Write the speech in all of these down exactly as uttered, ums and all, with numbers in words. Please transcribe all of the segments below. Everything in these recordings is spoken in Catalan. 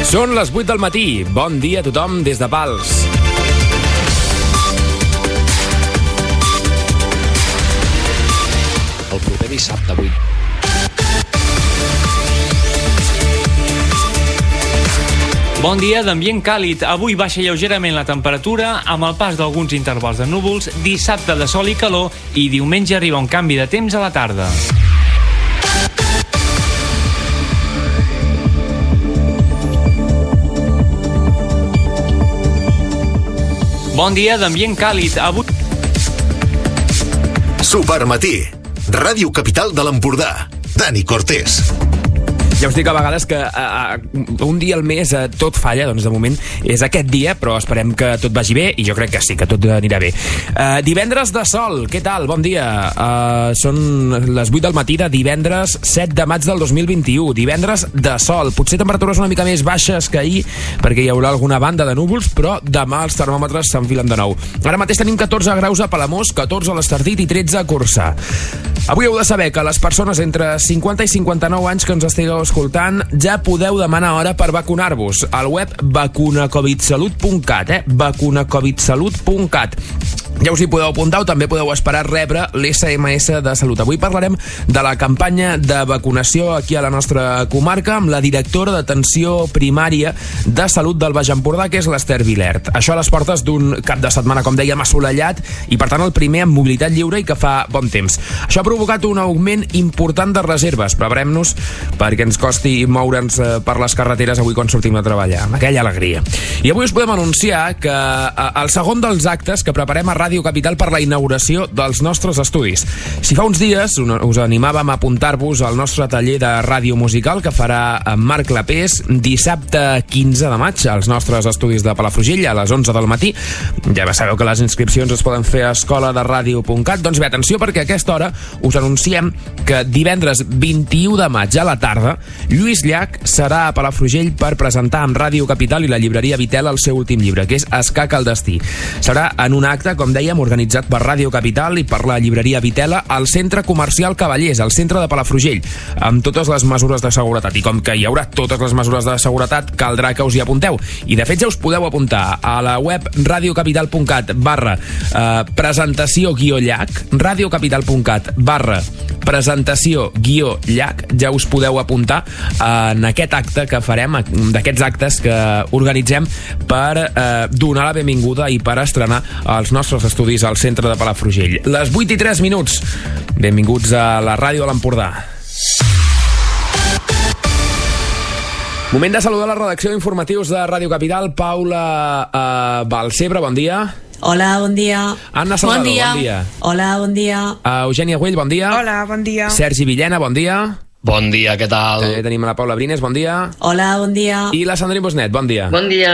Són les vuit del matí. Bon dia a tothom des de Pals. El proper dissabte vuit. Bon dia d'ambient càlid. Avui baixa lleugerament la temperatura amb el pas d'alguns intervals de núvols, dissabte de sol i calor i diumenge arriba un canvi de temps a la tarda. Bon dia d'ambient càlid. Avui... Supermatí. Ràdio Capital de l'Empordà. Dani Cortés. Ja us dic a vegades que uh, un dia al mes uh, tot falla, doncs de moment és aquest dia, però esperem que tot vagi bé i jo crec que sí, que tot anirà bé. Uh, divendres de sol, què tal? Bon dia. Uh, són les vuit del matí de divendres set de maig del dos mil vint-i-u. Divendres de sol. Potser temperatures una mica més baixes que ahir, perquè hi haurà alguna banda de núvols, però demà els termòmetres s'enfilen de nou. Ara mateix tenim catorze graus a Palamós, catorze a l'Estartit i tretze a Corçà. Avui heu de saber que les persones entre cinquanta i cinquanta-nou anys que ens estigueu escoltant ja podeu demanar hora per vacunar-vos al web vacuna covid salut punt cat, eh? vacuna covid salut punt cat. Ja us hi podeu apuntar o també podeu esperar rebre l'S M S de Salut. Avui parlarem de la campanya de vacunació aquí a la nostra comarca amb la directora d'atenció primària de Salut del Baix Empordà, que és l'Ester Vilert. Això a les portes d'un cap de setmana, com dèiem, assolellat i, per tant, el primer amb mobilitat lliure i que fa bon temps. Això ha provocat un augment important de reserves. Preparem-nos perquè ens costi moure'ns per les carreteres avui quan sortim a treballar, amb aquella alegria. I avui us podem anunciar que el segon dels actes que preparem a Ràdio Capital per la inauguració dels nostres estudis. Si fa uns dies us animàvem a apuntar-vos al nostre taller de ràdio musical que farà en Marc Clapés dissabte quinze de maig als nostres estudis de Palafrugell a les onze del matí. Ja sabeu que les inscripcions es poden fer a escola de ràdio punt cat. Doncs bé, atenció, perquè a aquesta hora us anunciem que divendres vint-i-u de maig a la tarda Lluís Llach serà a Palafrugell per presentar amb Ràdio Capital i la llibreria Vitel el seu últim llibre, que és Escac al destí. Serà en un acte, com dèiem, organitzat per Ràdio Capital i per la llibreria Vitela al Centre Comercial Cavallers, al centre de Palafrugell, amb totes les mesures de seguretat. I com que hi haurà totes les mesures de seguretat, caldrà que us hi apunteu. I de fet ja us podeu apuntar a la web radiocapital punt cat barra eh, presentació guió llach, radiocapital punt cat barra presentació guió llach. Ja us podeu apuntar en aquest acte que farem, d'aquests actes que organitzem per eh, donar la benvinguda i per estrenar els nostres estudis al centre de Palafrugell. Les vuit i tres minuts. Benvinguts a la ràdio de l'Empordà. Moment de saludar la redacció d'informatius de Ràdio Capital. Paula uh, Balcebre, bon dia. Hola, bon dia. Anna Salvador, bon dia. bon dia. Hola, bon dia. Uh, Eugènia Güell, bon dia. Hola, bon dia. Sergi Villena, bon dia. Bon dia, què tal? També tenim a la Paula Brines, bon dia. Hola, bon dia. I la Sandrine Bosnet, bon dia. Bon dia.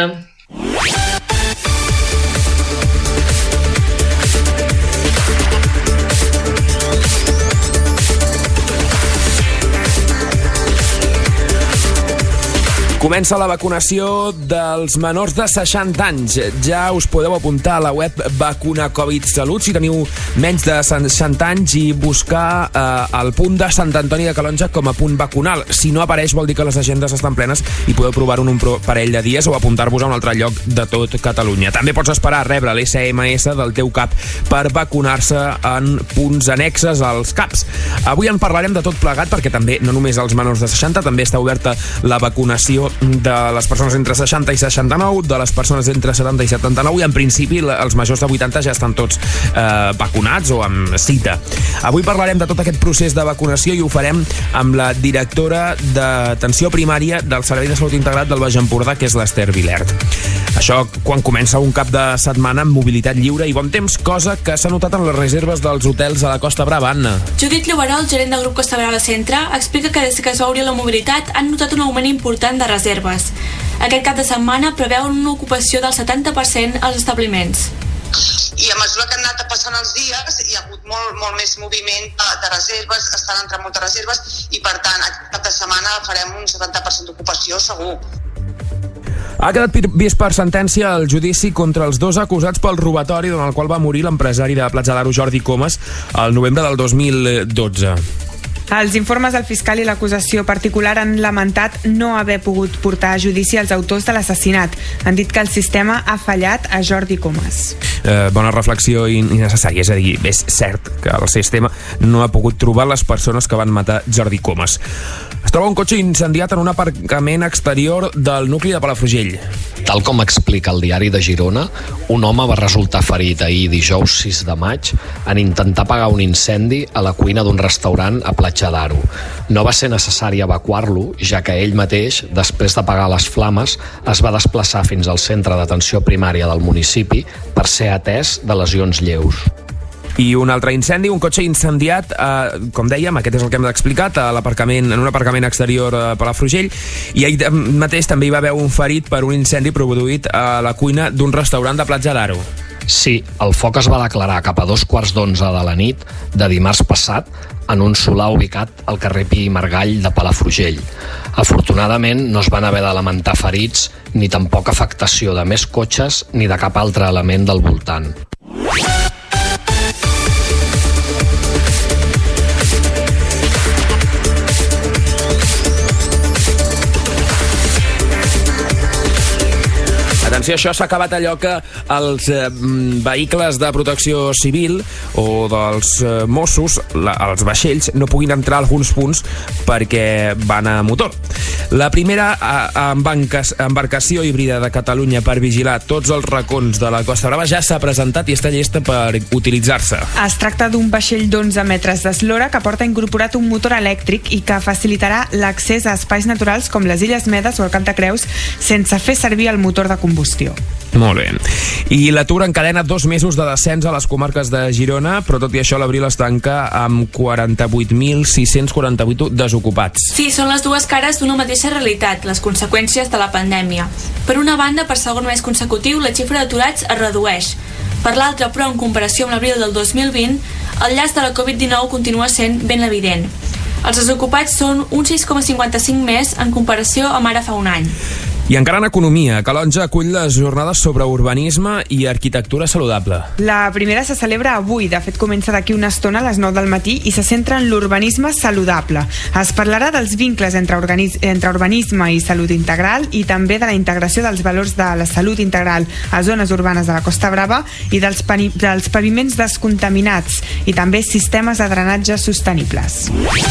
Comença la vacunació dels menors de seixanta anys. Ja us podeu apuntar a la web Vacuna Covid Salut si teniu menys de seixanta anys i buscar eh, el punt de Sant Antoni de Calonja com a punt vacunal. Si no apareix vol dir que les agendes estan plenes i podeu provar-ho en un parell de dies o apuntar-vos a un altre lloc de tot Catalunya. També pots esperar a rebre l'S M S del teu cap per vacunar-se en punts annexes als caps. Avui en parlarem de tot plegat perquè també, no només als menors de seixanta, també està oberta la vacunació de les persones entre seixanta i seixanta-nou, de les persones entre setanta i setanta-nou i en principi els majors de vuitanta ja estan tots eh, vacunats o amb cita. Avui parlarem de tot aquest procés de vacunació i ho farem amb la directora d'atenció primària del Servei de Salut Integrat del Baix Empordà, que és l'Ester Vilert. Això quan comença un cap de setmana amb mobilitat lliure i bon temps, cosa que s'ha notat en les reserves dels hotels a la Costa Brava. Anna. Judit Lloberol, gerent del grup Costa Brava Centre, explica que des que es va obrir la mobilitat han notat un augment important de reserves. Aquest cap de setmana preveuen una ocupació del setanta per cent als establiments. I a mesura que han anat passant els dies hi ha hagut molt, molt més moviment de, de reserves, estan entrant moltes reserves i per tant aquest cap de setmana farem un setanta per cent d'ocupació segur. Ha quedat vist per sentència el judici contra els dos acusats pel robatori en el qual va morir l'empresari de Platja d'Aro Jordi Comas el novembre del dos mil dotze. Els informes del fiscal i l'acusació particular han lamentat no haver pogut portar a judici els autors de l'assassinat. Han dit que el sistema ha fallat a Jordi Comas. Eh, bona reflexió i necessària, és a dir, és cert que el sistema no ha pogut trobar les persones que van matar Jordi Comas. Es troba un cotxe incendiat en un aparcament exterior del nucli de Palafrugell. Tal com explica el diari de Girona, un home va resultar ferit ahir dijous sis de maig en intentar apagar un incendi a la cuina d'un restaurant a Platja d'Aro. No va ser necessari evacuar-lo, ja que ell mateix, després d'apagar les flames, es va desplaçar fins al centre d'atenció primària del municipi per ser atès de lesions lleus. I un altre incendi, un cotxe incendiat, eh, com dèiem, aquest és el que hem explicat, a l'aparcament, en un aparcament exterior a Palafrugell, i ahir mateix també hi va haver un ferit per un incendi produït a la cuina d'un restaurant de Platja d'Aro. Sí, el foc es va declarar cap a dos quarts d'onze de la nit de dimarts passat en un solar ubicat al carrer Pi i Margall de Palafrugell. Afortunadament no es van haver de lamentar ferits ni tampoc afectació de més cotxes ni de cap altre element del voltant. Atenció, això s'ha acabat allò que els eh, vehicles de protecció civil o dels eh, Mossos, la, els vaixells, no puguin entrar a alguns punts perquè van a motor. La primera a, a embarcació híbrida de Catalunya per vigilar tots els racons de la Costa Brava ja s'ha presentat i està llesta per utilitzar-se. Es tracta d'un vaixell d'onze metres d'eslora que porta incorporat un motor elèctric i que facilitarà l'accés a espais naturals com les Illes Medes o el Cap de Creus sense fer servir el motor de combustió. Molt bé. I l'atur encadena dos mesos de descens a les comarques de Girona, però tot i això l'abril es tanca amb quaranta-vuit mil sis-cents quaranta-vuit desocupats. Sí, són les dues cares d'una mateixa realitat, les conseqüències de la pandèmia. Per una banda, per segon mes consecutiu, la xifra d'aturats es redueix. Per l'altra, però, en comparació amb l'abril del dos mil vint, el llaç de la covid dinou continua sent ben evident. Els desocupats són un sis coma cinquanta-cinc més en comparació amb ara fa un any. I encara en economia, Calonge acull les jornades sobre urbanisme i arquitectura saludable. La primera se celebra avui, de fet comença d'aquí una estona a les nou del matí i se centra en l'urbanisme saludable. Es parlarà dels vincles entre, entre urbanisme i salut integral i també de la integració dels valors de la salut integral a zones urbanes de la Costa Brava i dels, dels paviments descontaminats i també sistemes de drenatge sostenibles.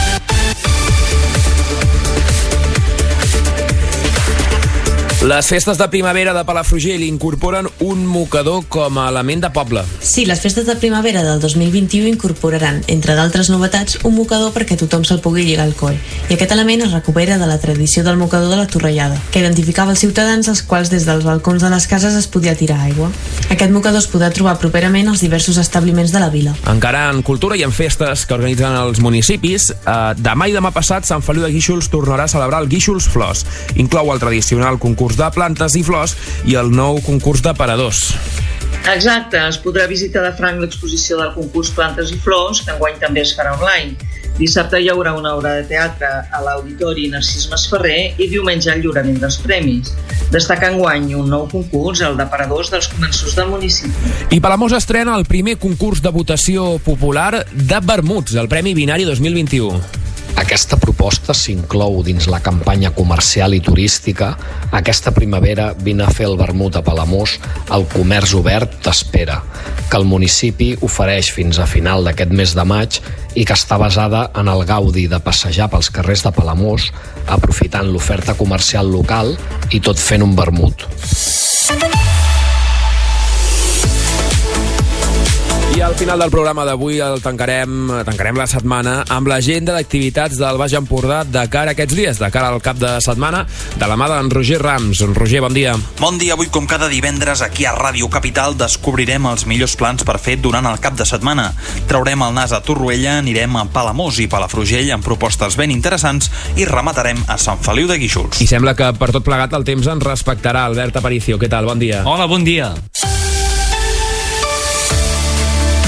Les festes de primavera de Palafrugell incorporen un mocador com a element de poble. Sí, les festes de primavera del dos mil vint-i-u incorporaran, entre d'altres novetats, un mocador perquè tothom se'l pugui lligar al coll. I aquest element es recupera de la tradició del mocador de la Torrellada, que identificava els ciutadans als quals des dels balcons de les cases es podia tirar aigua. Aquest mocador es podrà trobar properament als diversos establiments de la vila. Encara en cultura i en festes que organitzen els municipis, eh, demà i demà passat Sant Feliu de Guíxols tornarà a celebrar el Guíxols Flors. Inclou el tradicional concurs de plantes i flors i el nou concurs d'aparadors. Exacte, es podrà visitar de franc l'exposició del concurs Plantes i Flors, que enguany també es farà online. Dissabte hi haurà una obra de teatre a l'Auditori Narcís Masferrer i diumenge el lliurament dels premis. Destaca enguany un nou concurs, el d'aparadors dels comerços del municipi. I Palamós estrena el primer concurs de votació popular de vermuts, el Premi Binari dos mil vint-i-u. Aquesta proposta s'inclou dins la campanya comercial i turística Aquesta primavera vine a fer el vermut a Palamós, el comerç obert t'espera, que el municipi ofereix fins a final d'aquest mes de maig i que està basada en el gaudi de passejar pels carrers de Palamós, aprofitant l'oferta comercial local i tot fent un vermut. I al final del programa d'avui el tancarem, tancarem la setmana amb l'agenda d'activitats del Baix Empordà de cara a aquests dies, de cara al cap de setmana, de la mà d'en Roger Rams. En Roger, bon dia. Bon dia. Avui, com cada divendres, aquí a Ràdio Capital descobrirem els millors plans per fer durant el cap de setmana. Traurem el nas a Torroella, anirem a Palamós i Palafrugell amb propostes ben interessants i rematarem a Sant Feliu de Guíxols. I sembla que per tot plegat el temps ens respectarà. Albert Aparicio, què tal? Bon dia. Hola, bon dia.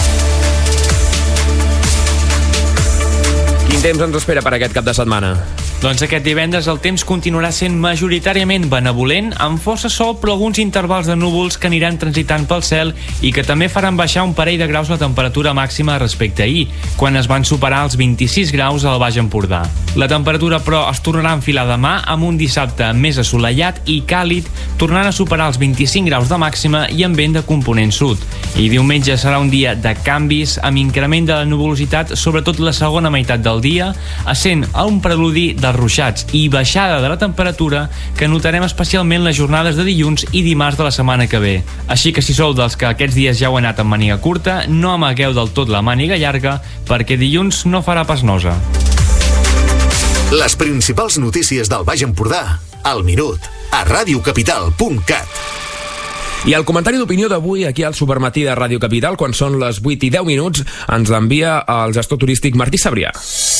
Quin temps ens espera per aquest cap de setmana? Doncs aquest divendres el temps continuarà sent majoritàriament benevolent, amb força sol però alguns intervals de núvols que aniran transitant pel cel i que també faran baixar un parell de graus la temperatura màxima respecte a ahir, quan es van superar els vint-i-sis graus al Baix Empordà. La temperatura, però, es tornarà a enfilar demà amb un dissabte més assolellat i càlid, tornant a superar els vint-i-cinc graus de màxima i amb vent de component sud. I diumenge serà un dia de canvis, amb increment de la nuvolositat, sobretot la segona meitat del dia, essent un preludi dels ruixats i baixada de la temperatura que notarem especialment les jornades de dilluns i dimarts de la setmana que ve. Així que si sou dels que aquests dies ja heu anat amb màniga curta, no amagueu del tot la màniga llarga, perquè dilluns no farà pas nosa. Les principals notícies del Baix Empordà, al minut, a radiocapital punt cat. I el comentari d'opinió d'avui aquí al Supermatí de Ràdio Capital, quan són les vuit i deu minuts, ens l'envia el gestor turístic Martí Sabrià.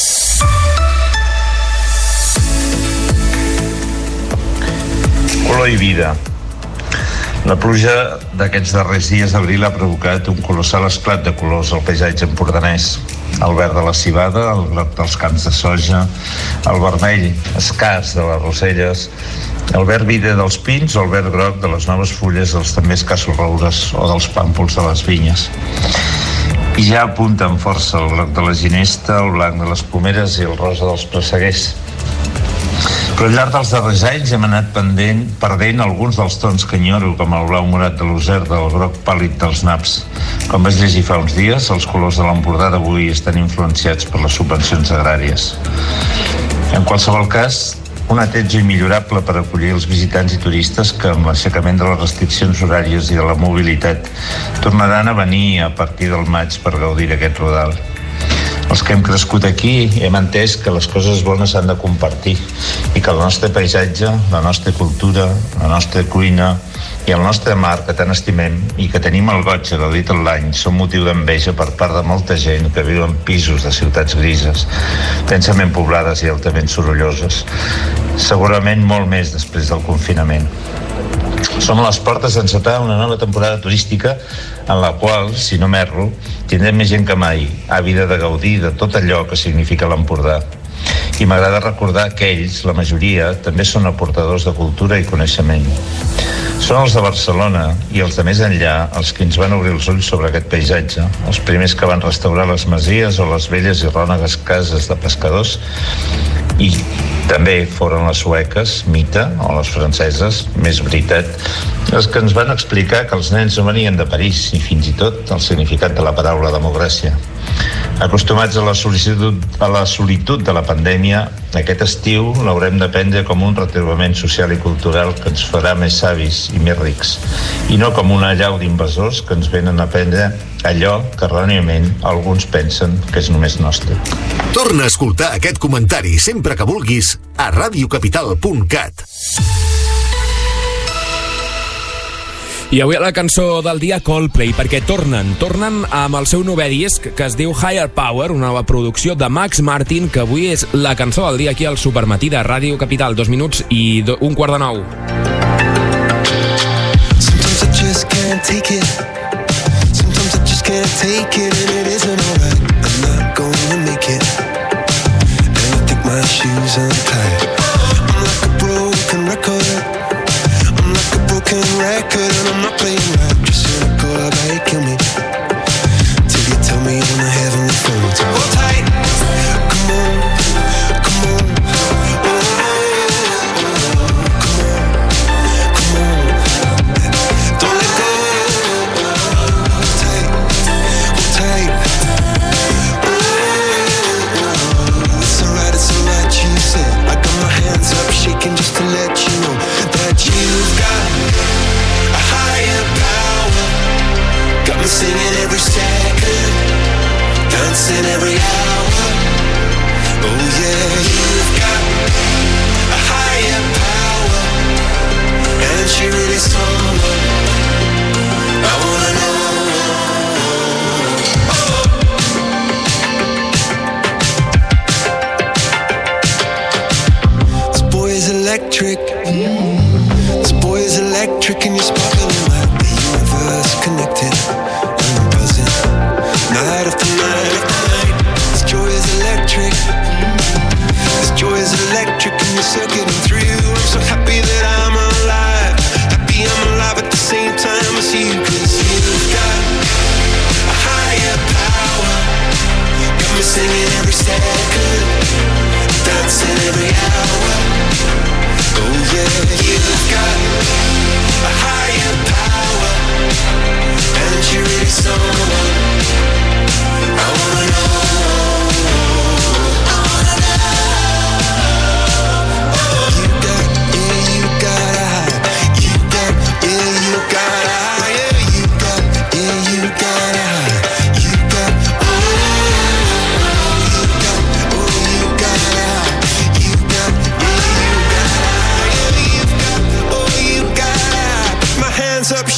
Color i vida. La pluja d'aquests darrers dies d'abril ha provocat un colossal esclat de colors al paisatge empordanès. El verd de la civada, el groc dels camps de soja, el vermell escàs de les roselles, el verd vide dels pins o el verd groc de les noves fulles dels també escassos roures o dels pàmpols de les vinyes. I ja apunta amb força el groc de la ginesta, el blanc de les pomeres i el rosa dels presseguers. Però al llarg dels darrers anys hem anat pendent, perdent alguns dels tons que enyoro, com el blau morat de l'Userda, el groc pàl·lid dels naps. Com vaig llegir fa uns dies, els colors de l'Empordà d'avui estan influenciats per les subvencions agràries. En qualsevol cas, un atenció immillorable per acollir els visitants i turistes que, amb l'aixecament de les restriccions horàries i de la mobilitat, tornaran a venir a partir del maig per gaudir d'aquest rodal. Els que hem crescut aquí hem entès que les coses bones s'han de compartir i que el nostre paisatge, la nostra cultura, la nostra cuina i el nostre mar que tant estimem i que tenim el goig de gaudir tot l'any són motiu d'enveja per part de molta gent que viu en pisos de ciutats grises, densament poblades i altament sorolloses, segurament molt més després del confinament. Som a les portes d'encetar una nova temporada turística en la qual, si no m'erro, tindrem més gent que mai, àvida de gaudir de tot allò que significa l'Empordà. I m'agrada recordar que ells, la majoria, també són aportadors de cultura i coneixement. Són els de Barcelona i els de més enllà els que ens van obrir els ulls sobre aquest paisatge, els primers que van restaurar les masies o les velles i rònegues cases de pescadors, i també foren les sueques, Mita, o les franceses, més veritat, els que ens van explicar que els nens no venien de París i fins i tot el significat de la paraula democràcia. Acostumats a la solitud, a la solitud de la pandèmia, aquest estiu l'haurem de prendre com un retrobament social i cultural que ens farà més savis i més rics, i no com una allau d'invasors que ens venen a prendre allò que erròniament alguns pensen que és només nostre. Torna a escoltar aquest comentari sempre que vulguis a radiocapital punt cat. I avui a la cançó del dia Coldplay, perquè tornen, tornen amb el seu novè disc que es diu Higher Power, una nova producció de Max Martin, que avui és la cançó del dia aquí al Supermatí de Ràdio Capital, dos minuts i do, un quart de nou. Sometimes I just can't take it. Sometimes I just can't take it and it isn't alright. I'm not gonna make it. And I think my shoes untied. I'm like a broken record. Broken record and I'm not playing right. Just cynical, I bet you kill me till you tell me on the heavenly phone to hold tight. Come on, come on, oh, come on, come on. Don't let go. Hold tight, hold tight. Oh, it's alright, it's alright, she said. I got my hands up, shaking just to let you know that you've got a higher power. Got me singing every second, dancing every hour. Oh yeah, you've got a higher power, and she really someone I wanna know. Oh. This boy is electric. Mm. This boy is electric and you're sparkling like the universe connected. And I'm buzzing night after night after night. This joy is electric. This joy is electric.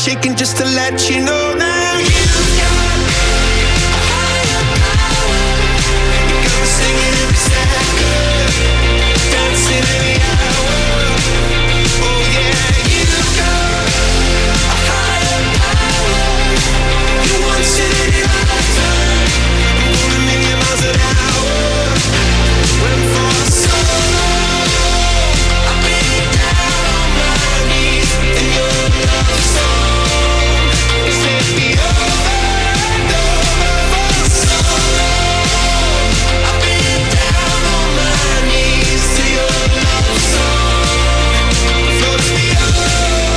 shaking just to let you know now you've got a higher power. You got me singing every second, dancing every hour. Oh yeah, you've got a higher power. You want it in your lifetime, going a million miles an hour. When for so long I've been down on my knees in your love song. You set me over and over for so long. I've been down on my knees to your love song. Floats me over,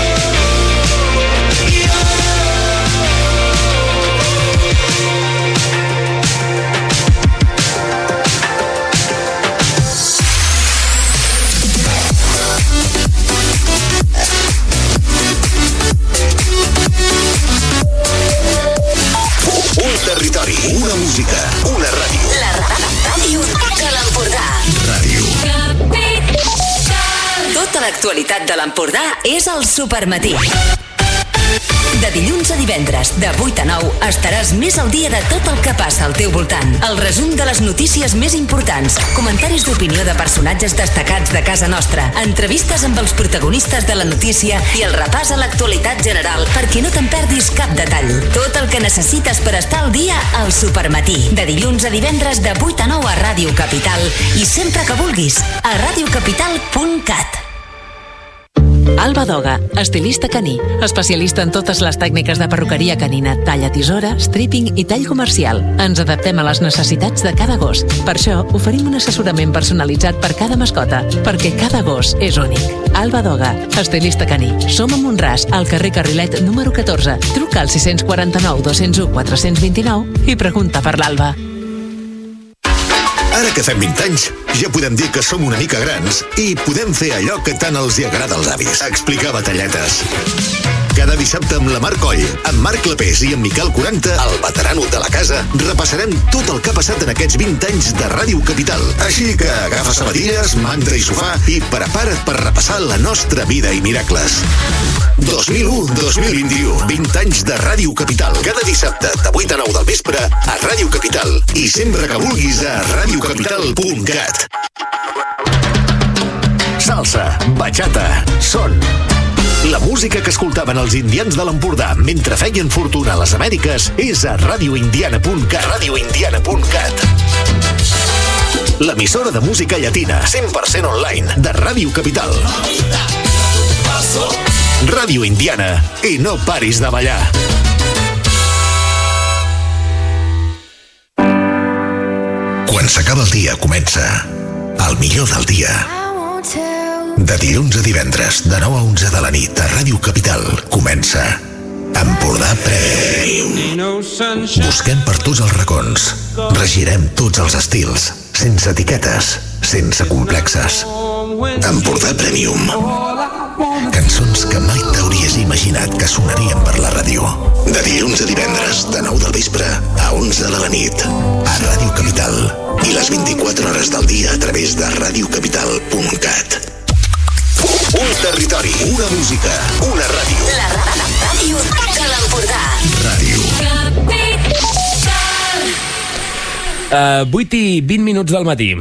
Un territori, una música, una ràdio. La ràdio de l'Empordà. Ràdio. Tota l'actualitat de l'Empordà és al Supermatí. De dilluns a divendres, de vuit a nou, estaràs més al dia de tot el que passa al teu voltant. El resum de les notícies més importants, comentaris d'opinió de personatges destacats de casa nostra, entrevistes amb els protagonistes de la notícia i el repàs a l'actualitat general perquè no te'n perdis cap detall. Tot el que necessites per estar al dia al Supermatí. De dilluns a divendres, de vuit a nou a Ràdio Capital i sempre que vulguis, a radiocapital punt cat. Alba Doga, estilista caní, especialista en totes les tècniques de perruqueria canina, talla tisora, stripping i tall comercial. Ens adaptem a les necessitats de cada gos. Per això, oferim un assessorament personalitzat per cada mascota, perquè cada gos és únic. Alba Doga, estilista caní. Som a Montràs, al carrer Carrilet número catorze. Truca al sis quatre nou, dos zero un, quatre dos nou i pregunta per l'Alba. Ara que fem vint anys, ja podem dir que som una mica grans i podem fer allò que tant els hi agrada als avis, explicar batalletes. Cada dissabte amb la Mar Coll, amb Marc Clapés i amb Miquel quaranta, el veterano de la casa, repassarem tot el que ha passat en aquests vint anys de Ràdio Capital. Així que agafa sabatilles, manta i sofà i prepara't per repassar la nostra vida i miracles. dos mil u a dos mil vint-i-u, vint anys de Ràdio Capital. Cada dissabte de vuit a nou del vespre a Ràdio Capital i sempre que vulguis a radiocapital punt cat. Salsa, bachata, son. La música que escoltaven els indians de l'Empordà mentre feien fortuna a les Amèriques és a radioindiana punt cat. radioindiana punt cat. L'emissora de música llatina, cent per cent online, de Ràdio Capital. Ràdio Indiana, i no paris de ballar. Quan s'acaba el dia comença el millor del dia. De dilluns a divendres, de nou a onze de la nit, a Ràdio Capital, comença Empordà Premium. Busquem per tots els racons, regirem tots els estils, sense etiquetes, sense complexes. Empordà Premium. Cançons que mai t'hauries imaginat que sonarien per la ràdio. De dilluns a divendres, de nou del vespre a onze de la nit, a Ràdio Capital. I les vint-i-quatre hores del dia a través de radiocapital punt cat. Un territori, una música, una ràdio. La ràdio de l'Empordà. Ràdio. Uh, vuit i vint minuts del matí.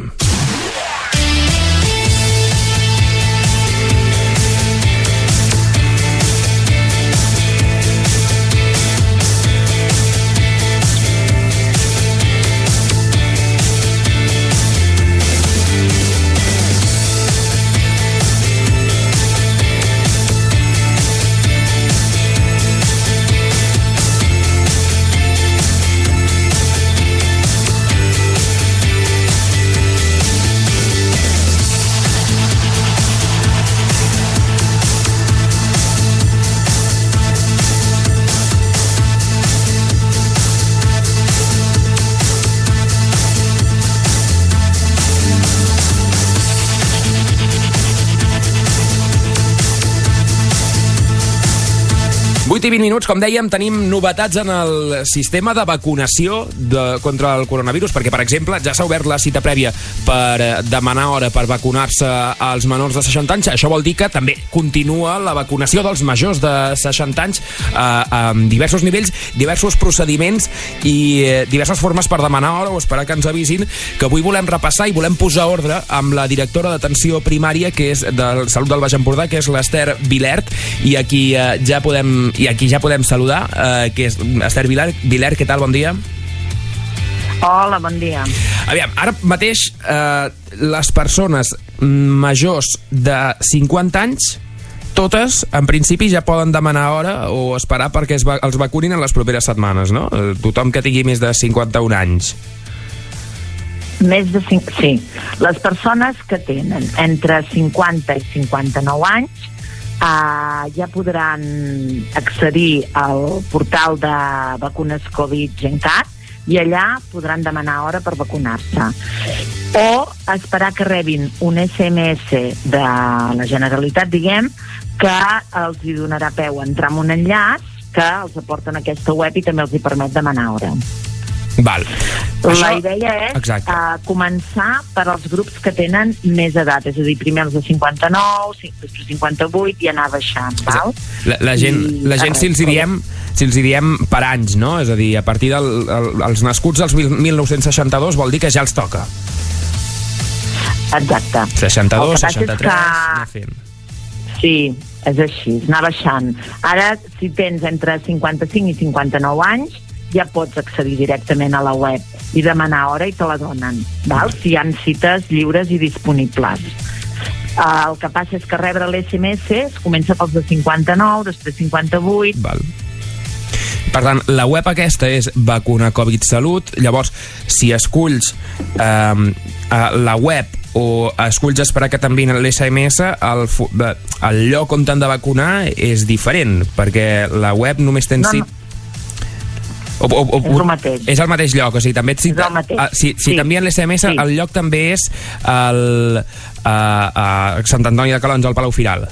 vuit i vint minuts, com dèiem, tenim novetats en el sistema de vacunació de, contra el coronavirus, perquè, per exemple, ja s'ha obert la cita prèvia per demanar hora per vacunar-se als menors de seixanta anys. Això vol dir que també continua la vacunació dels majors de seixanta anys eh, amb diversos nivells, diversos procediments i eh, diverses formes per demanar hora o esperar que ens avisin, que avui volem repassar i volem posar ordre amb la directora d'atenció primària, que és de Salut del Baix Empordà, que és l'Ester Vilert, i aquí eh, ja podem i aquí ja podem saludar, eh, que és Ester Vilert. Vilert, què tal? Bon dia. Hola, bon dia. Aviam, ara mateix eh, les persones majors de cinquanta anys, totes, en principi, ja poden demanar hora o esperar perquè es va, els vacunin en les properes setmanes, no? Eh, tothom que tingui més de cinquanta-un anys. Més de cinc, sí. Les persones que tenen entre cinquanta i cinquanta-nou anys Uh, ja podran accedir al portal de vacunes Covid Gencat i allà podran demanar hora per vacunar-se. O esperar que rebin un esse eme esse de la Generalitat, diguem, que els hi donarà peu a entrar en un enllaç que els aporta en aquesta web i també els hi permet demanar hora. Val. La Això... idea és uh, començar per als grups que tenen més edat, és a dir, primer els de cinquanta-nou, després cinquanta-vuit i anar baixant, val? La, la gent, I, la gent si els hi diem si els hi diem per anys, no? És a dir, a partir dels del, nascuts dels mil nou-cents seixanta-dos vol dir que ja els toca. Exacte. seixanta-dos, seixanta-tres, anar fent. Sí, és així, anar baixant. Ara, si tens entre cinquanta-cinc i cinquanta-nou anys, ja pots accedir directament a la web i demanar hora i te la donen, val? Si hi ha cites lliures i disponibles. Uh, el que passa és que rebre l'esse eme esse es comença pels de cinquanta-nou, després cinquanta-vuit... Val. Per tant, la web aquesta és Vacuna Covid Salut. Llavors, si esculls eh, la web o esculls esperar que t'enviïn l'esse eme esse, el, el lloc on t'han de vacunar és diferent, perquè la web només tens... No, no. O, o, o, és el mateix. És el mateix lloc, o sigui, també et cita, a, si, si sí. t'envien l'esse eme esse, sí. El lloc també és el, a, a Sant Antoni de Calonge, al Palau Firal.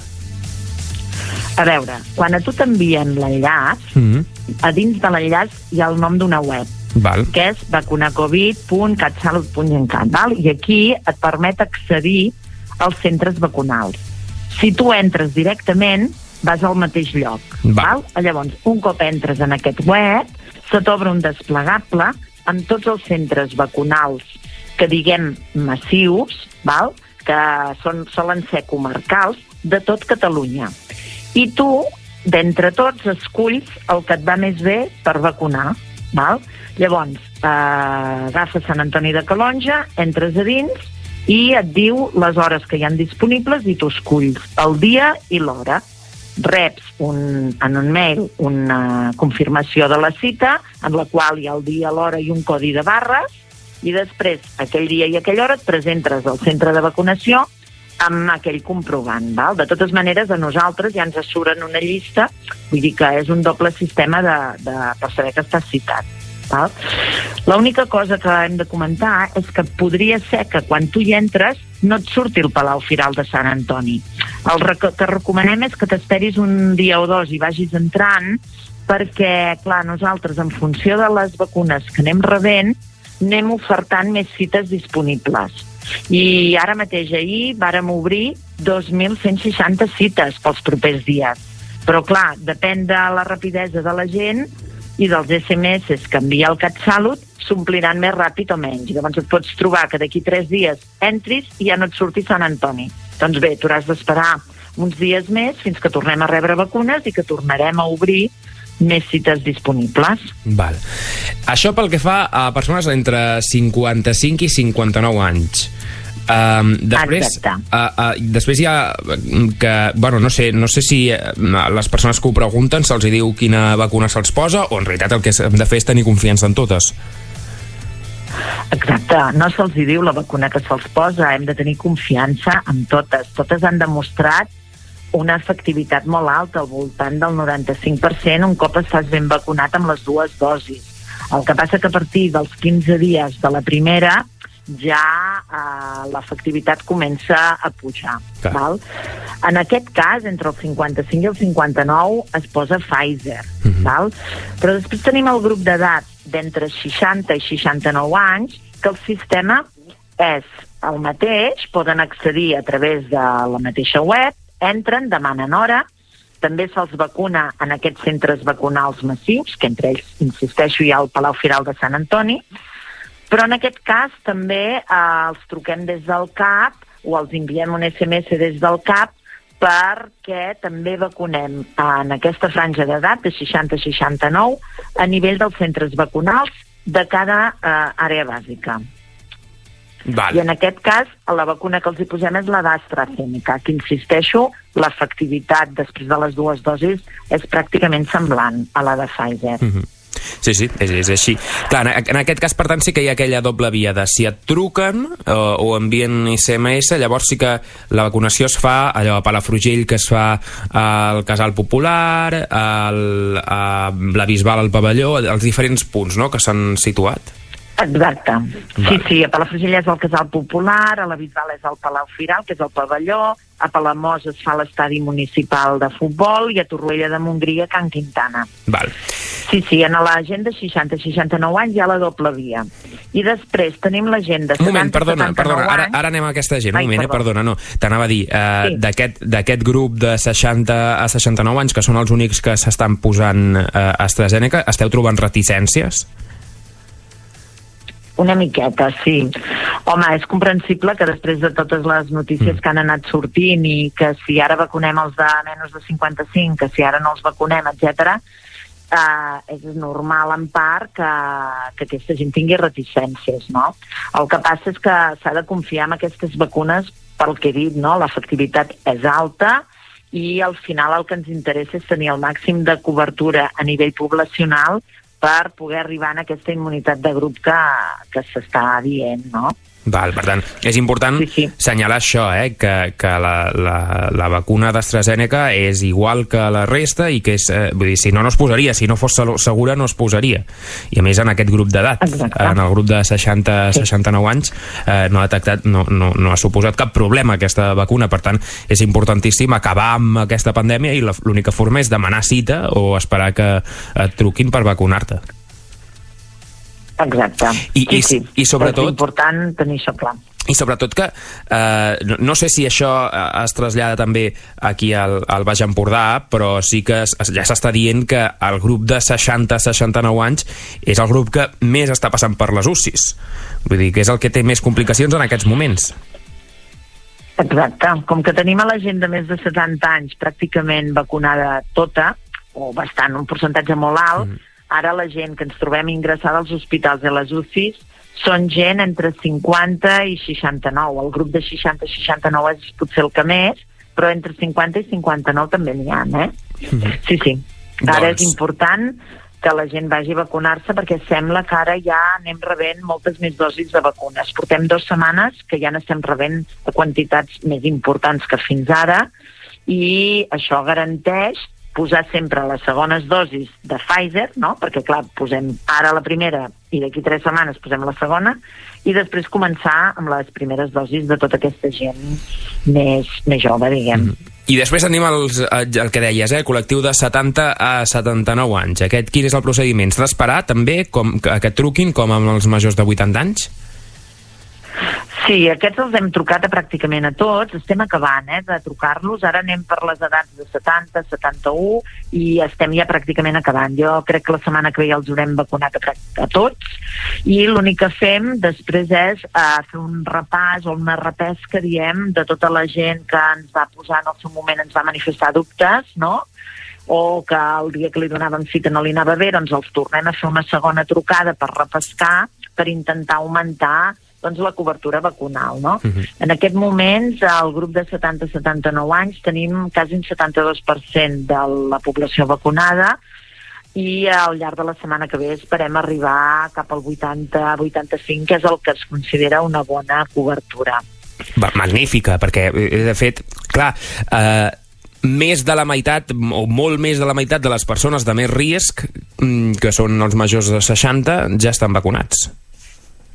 A veure, quan a tu t'envien l'enllaç, mm-hmm. a dins de l'enllaç hi ha el nom d'una web, val. Que és vacunacovid punt catsalut punt gencat, val? I aquí et permet accedir als centres vacunals. Si tu entres directament, vas al mateix lloc, val? Val? Llavors, un cop entres en aquest web, se t'obre un desplegable amb tots els centres vacunals que diguem massius, val? Que són, solen ser comarcals, de tot Catalunya. I tu, d'entre tots, esculls el que et va més bé per vacunar, val? Llavors, eh, agafes Sant Antoni de Calonge, entres a dins i et diu les hores que hi han disponibles i tu esculls el dia i l'hora. Reps un, en un mail una confirmació de la cita en la qual hi ha el dia, l'hora i un codi de barres i després aquell dia i aquella hora et presentes al centre de vacunació amb aquell comprovant, val? De totes maneres, a nosaltres ja ens assuren una llista, vull dir que és un doble sistema de, de, per saber que estàs citat, val? L'única cosa que hem de comentar és que podria ser que quan tu hi entres no et surti el Palau Firal de Sant Antoni. El que recomanem és que t'esperis un dia o dos i vagis entrant perquè, clar, nosaltres en funció de les vacunes que anem rebent anem ofertant més cites disponibles. I ara mateix ahir vàrem obrir dos mil cent seixanta cites pels propers dies. Però, clar, depèn de la rapidesa de la gent i dels esse eme esse que envia el CatSalut, s'ompliran més ràpid o menys. I llavors et pots trobar que d'aquí tres dies entris i ja no et surti Sant Antoni. Doncs bé, tu hauràs d'esperar uns dies més fins que tornem a rebre vacunes i que tornarem a obrir més cites disponibles. Val. Això pel que fa a persones entre cinquanta-cinc i cinquanta-nou anys. Um, després, uh, uh, després hi ha que, bueno, no sé, no sé si uh, les persones que ho pregunten se'ls diu quina vacuna se'ls posa o en realitat el que hem de fer és tenir confiança en totes. Exacte, no se'ls diu la vacuna que se'ls posa, hem de tenir confiança en totes. Totes han demostrat una efectivitat molt alta, al voltant del noranta-cinc per cent un cop estàs ben vacunat amb les dues dosis. El que passa que a partir dels quinze dies de la primera ja eh, l'efectivitat comença a pujar. Val? En aquest cas, entre el cinquanta-cinc i el cinquanta-nou es posa Pfizer. Mm-hmm. Val? Però després tenim el grup d'edat d'entre seixanta i seixanta-nou anys, que el sistema és el mateix, poden accedir a través de la mateixa web, entren, demanen hora, també se'ls vacuna en aquests centres vacunals massius, que entre ells, insisteixo, hi ha el Palau Firal de Sant Antoni, però en aquest cas també eh, els truquem des del C A P o els enviem un esse eme esse des del C A P perquè també vacunem en aquesta franja d'edat de seixanta a seixanta-nou a nivell dels centres vacunals de cada eh, àrea bàsica. Val. I en aquest cas, la vacuna que els hi posem és la d'AstraZeneca, que insisteixo, l'efectivitat després de les dues dosis és pràcticament semblant a la de Pfizer. Mm-hmm. Sí, sí, és, és així. Clar, en aquest cas, per tant, sí que hi ha aquella doble via de si et truquen o, o envien esse eme esse, llavors sí que la vacunació es fa allò a Palafrugell, que es fa al Casal Popular, al, a la Bisbal, al Pavelló, als diferents punts, no?, que s'han situat. Exacte. Sí, sí, a Palafrugell és el Casal Popular, a la Bisbal és el Palau Firal, que és el pavelló, a Palamós es fa l'estadi municipal de futbol i a Torroella de Montgrí a Can Quintana. Val. Sí, sí, en la gent de seixanta a seixanta-nou anys hi ha la doble via. I després tenim la gent de setanta a setanta-nou anys... Un moment, perdona, perdona, ara, ara anem a aquesta gent. Un moment, eh, perdona, no. T'anava a dir, eh, sí. d'aquest grup de seixanta a seixanta-nou anys, que són els únics que s'estan posant eh, AstraZeneca, esteu trobant reticències? Una miqueta, sí. Home, és comprensible que després de totes les notícies mm. que han anat sortint i que si ara vacunem els de menys de cinquanta-cinc, que si ara no els vacunem, etcètera, eh, és normal en part que, que aquesta gent tingui reticències, no? El que passa és que s'ha de confiar en aquestes vacunes pel que he dit, no? L'efectivitat és alta i al final el que ens interessa és tenir el màxim de cobertura a nivell poblacional per poder arribar a aquesta immunitat de grup que, que s'està dient, no? Val, per tant, és important sí, sí. assenyalar això, eh, que, que la, la, la vacuna d'AstraZeneca és igual que la resta i que és, eh, vull dir, si no, no es posaria, si no fos segura no es posaria. I a més en aquest grup d'edat, en el grup de seixanta a seixanta-nou anys, eh, no ha detectat, no, no, no ha suposat cap problema aquesta vacuna, per tant, és importantíssim acabar amb aquesta pandèmia i l'única forma és demanar cita o esperar que et truquin per vacunar-te. Exacte. I, sí, i, sí. I sobretot... És important tenir això clar. I sobretot que, eh, no, no sé si això es trasllada també aquí al, al Baix Empordà, però sí que es, ja s'està dient que el grup de seixanta a seixanta-nou anys és el grup que més està passant per les U C Is. Vull dir que és el que té més complicacions en aquests moments. Exacte. Com que tenim a la gent de més de setanta anys pràcticament vacunada tota, o bastant, un percentatge molt alt, mm. Ara la gent que ens trobem ingressada als hospitals i a les U C Is són gent entre cinquanta i seixanta-nou. El grup de seixanta a seixanta-nou és potser el que més, però entre cinquanta i cinquanta-nou també n'hi ha, eh? Mm-hmm. Sí, sí. Ara doncs... és important que la gent vagi a vacunar-se perquè sembla que ara ja anem rebent moltes més dosis de vacunes. Portem dues setmanes que ja n'estem rebent quantitats més importants que fins ara i això garanteix posar sempre les segones dosis de Pfizer, no? Perquè, clar, posem ara la primera i d'aquí tres setmanes posem la segona i després començar amb les primeres dosis de tota aquesta gent més, més jove, diguem. Mm. I després tenim els, el que deies, eh? El col·lectiu de setanta a setanta-nou anys. Aquest, quin és el procediment? S'ha d'esperar també com, que, que truquin com amb els majors de vuitanta anys? Sí, aquests els hem trucat a pràcticament a tots, estem acabant eh, de trucar-los, ara anem per les edats de setanta, setanta-u i estem ja pràcticament acabant. Jo crec que la setmana que ve ja els haurem vacunat a, a tots i l'únic que fem després és uh, fer un repàs o una repesca, diem, de tota la gent que ens va posar en el seu moment, ens va manifestar dubtes, no?, o que el dia que li donàvem cita no li anava bé, doncs els tornem a fer una segona trucada per repescar, per intentar augmentar doncs la cobertura vacunal, no? Uh-huh. En aquest moment, al grup de setanta a setanta-nou anys tenim quasi un setanta-dos per cent de la població vacunada i al llarg de la setmana que ve esperem arribar cap al vuitanta a vuitanta-cinc, que és el que es considera una bona cobertura. Va, magnífica, perquè, de fet, clar, eh, més de la meitat, o molt més de la meitat de les persones de més risc, que són els majors de seixanta, ja estan vacunats.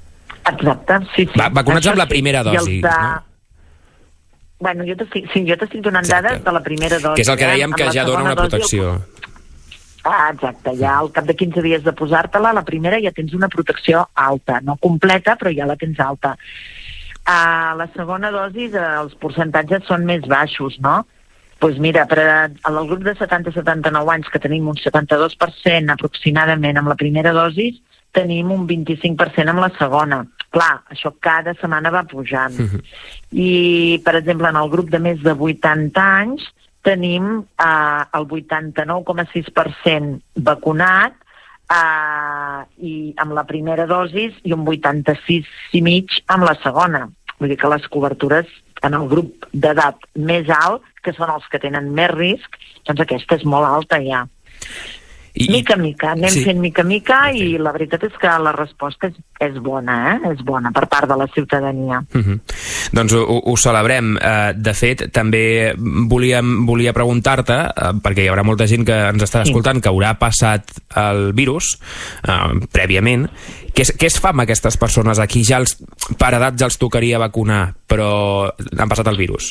Exacte, sí, sí. Va, vacunats Això amb la primera sí. dosi, de... no? Bueno, jo t'estic sí, jo t'estic donant dades de la primera dosi. Que és el que dèiem, que ja dona una protecció. Ah, exacte, ja al cap de quinze dies de posar-te-la, la primera ja tens una protecció alta, no completa, però ja la tens alta. A la segona dosi els percentatges són més baixos, no? Doncs pues mira, per al grup de setanta a setanta-nou anys, que tenim un setanta-dos per cent aproximadament amb la primera dosi, tenim un vint-i-cinc per cent amb la segona. Clar, això cada setmana va pujant. Uh-huh. I, per exemple, en el grup de més de vuitanta anys, tenim eh, el vuitanta-nou coma sis per cent vacunat eh, i amb la primera dosi i un vuitanta-sis i mig amb la segona. Vull dir que les cobertures en el grup d'edat més alt, que són els que tenen més risc, doncs aquesta és molt alta ja. I, mica mica, anem sí. fent mica mica i la veritat és que la resposta és, és bona, eh? És bona per part de la ciutadania. Uh-huh. Doncs ho, ho celebrem. Uh, de fet, també volíem, volia preguntar-te, uh, perquè hi haurà molta gent que ens està escoltant, sí. que haurà passat el virus uh, prèviament. Què, què es fa amb aquestes persones? Aquí ja els, per edat ja els tocaria vacunar, però han passat el virus.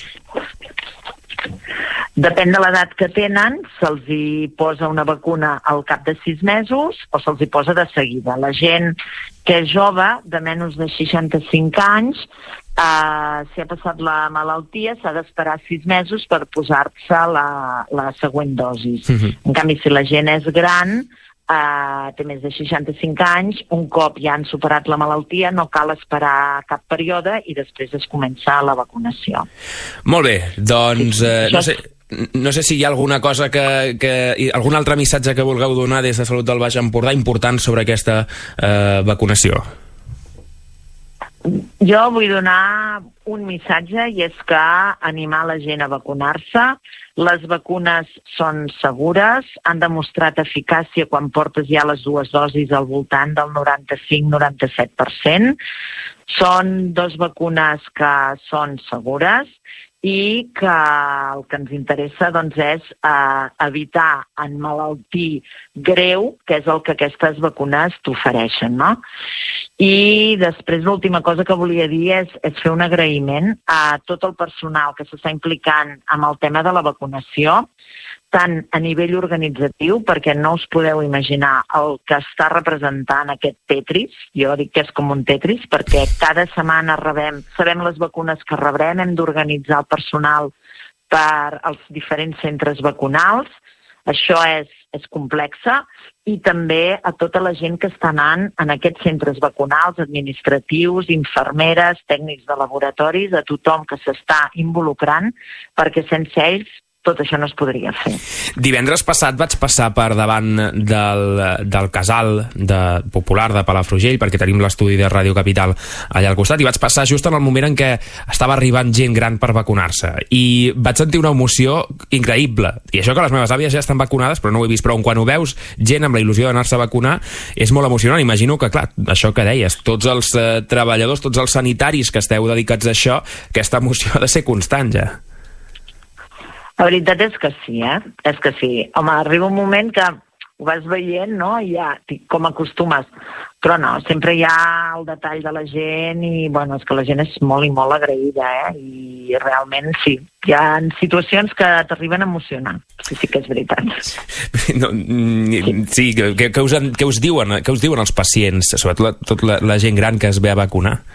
Depèn de l'edat que tenen, se'ls hi posa una vacuna al cap de sis mesos o se'ls hi posa de seguida. La gent que és jove, de menys de seixanta-cinc anys, eh, si ha passat la malaltia, s'ha d'esperar sis mesos per posar-se la, la següent dosi. Uh-huh. En canvi, si la gent és gran, eh, té més de seixanta-cinc anys, un cop ja han superat la malaltia, no cal esperar cap període i després es comença la vacunació. Molt bé, doncs eh, no sé... No sé si hi ha alguna cosa que, que... algun altre missatge que vulgueu donar des de Salut del Baix Empordà important sobre aquesta eh, vacunació. Jo vull donar un missatge i és que animar la gent a vacunar-se. Les vacunes són segures, han demostrat eficàcia quan portes ja les dues dosis al voltant del noranta-cinc a noranta-set per cent. Són dues vacunes que són segures i que el que ens interessa doncs, és eh, evitar emmalaltir greu, que és el que aquestes vacunes t'ofereixen, no? I després l'última cosa que volia dir és, és fer un agraïment a tot el personal que s'està implicant amb el tema de la vacunació, tant a nivell organitzatiu, perquè no us podeu imaginar el que està representant aquest Tetris. Jo dic que és com un Tetris, perquè cada setmana rebem, sabem les vacunes que rebrem, hem d'organitzar el personal per als diferents centres vacunals. Això és, és complexa, i també a tota la gent que està anant en aquests centres vacunals, administratius, infermeres, tècnics de laboratoris, a tothom que s'està involucrant, perquè sense ells tot això no es podria fer. Divendres passat vaig passar per davant del, del casal de, popular de Palafrugell, perquè tenim l'estudi de Ràdio Capital allà al costat, i vaig passar just en el moment en què estava arribant gent gran per vacunar-se, i vaig sentir una emoció increïble. I això que les meves àvies ja estan vacunades, però no ho he vist, però quan ho veus gent amb la il·lusió d'anar-se a vacunar és molt emocionant. Imagino que, clar, això que deies, tots els eh, treballadors, tots els sanitaris que esteu dedicats a això, aquesta emoció ha de ser constant ja. La veritat és que sí, eh? És que sí. Home, arriba un moment que ho vas veient, no? I ja, com acostumes. Però no, sempre hi ha el detall de la gent i, bueno, és que la gent és molt i molt agraïda, eh? I realment, sí, hi ha situacions que t'arriben a emocionar. Sí, sí que és veritat. No, sí, què, què, us, què, us diuen, què us diuen els pacients, sobretot la, tot la, la gent gran que es ve a vacunar?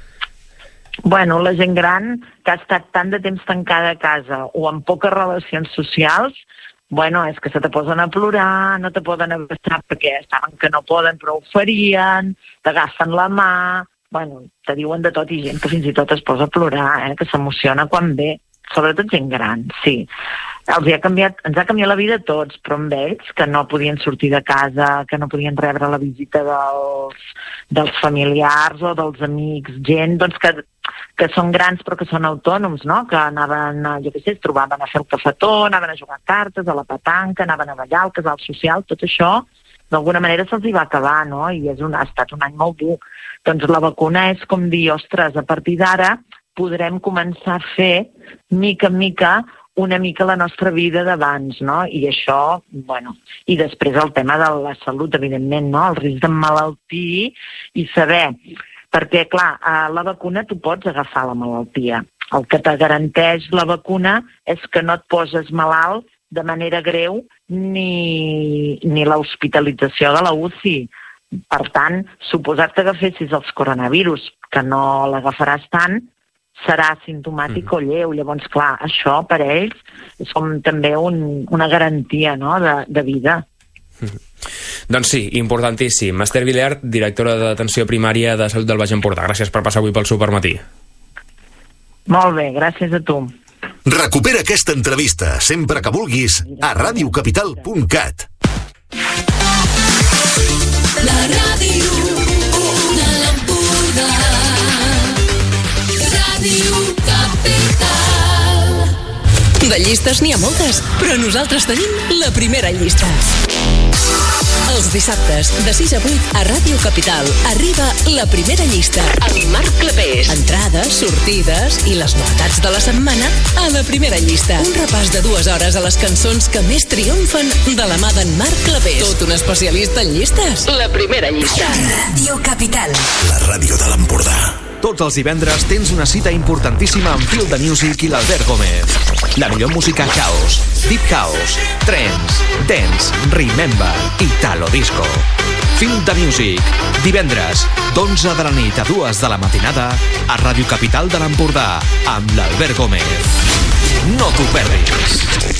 Bueno, la gent gran que ha estat tant de temps tancada a casa o amb poques relacions socials, bueno, és que se te posen a plorar, no te poden abraçar perquè saben que no poden però ho farien, t'agafen la mà, bueno, te diuen de tot i gent que fins i tot es posa a plorar, eh, que s'emociona quan ve, sobretot gent gran, sí. Els ha canviat, ens ha canviat la vida a tots, però amb ells, que no podien sortir de casa, que no podien rebre la visita dels, dels familiars o dels amics, gent doncs, que, que són grans però que són autònoms, no? Que anaven, jo què sé, es trobaven a fer el cafetó, anaven a jugar cartes, a la petanca, anaven a ballar, al casal social, tot això d'alguna manera se'ls hi va acabar, no? I és un, ha estat un any molt dur. Doncs la vacuna és com dir, ostres, a partir d'ara podrem començar a fer, mica en mica, una mica la nostra vida d'abans, no? I això, bueno, i després el tema de la salut, evidentment, no? El risc d'emmalaltir i saber, perquè, clar, a la vacuna tu pots agafar la malaltia. El que te garanteix la vacuna és que no et poses malalt de manera greu ni, ni l'hospitalització de la U C I. Per tant, suposat que agafessis els coronavirus, que no l'agafaràs tant, serà simptomàtic mm. o lleu. Llavors, clar, això per a ells és com també un, una garantia, no?, de, de vida. Mm. Doncs sí, importantíssim. Esther Vilert, directora d'Atenció Primària de Salut del Baix Empordà. Gràcies per passar avui pel Supermatí. Molt bé, gràcies a tu. Recupera aquesta entrevista sempre que vulguis a ràdio capital punt cat. La ràdio de l'Empordà. Ràdio Capital. De llistes n'hi ha moltes, però nosaltres tenim la primera llista. Els dissabtes, de sis a vuit, a Ràdio Capital, arriba la primera llista. Amb Marc Clapés. Entrades, sortides i les novetats de la setmana a la primera llista. Un repàs de dues hores a les cançons que més triomfen de la mà d'en Marc Clapés. Tot un especialista en llistes. La primera llista. Ràdio Capital. La ràdio de l'Empordà. Tots els divendres tens una cita importantíssima amb Field the Music i l'Albert Gómez. La millor música house, deep house, trance, dance, remember i talo disco. Field the Music, divendres, d'onze de la nit a dues de la matinada, a Ràdio Capital de l'Empordà, amb l'Albert Gómez. No t'ho perdis.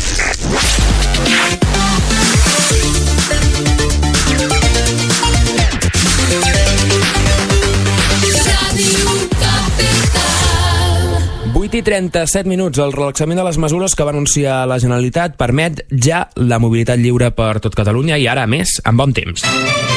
vuit i trenta-set minuts. El relaxament de les mesures que va anunciar la Generalitat permet ja la mobilitat lliure per tot Catalunya i ara, a més, amb bon temps.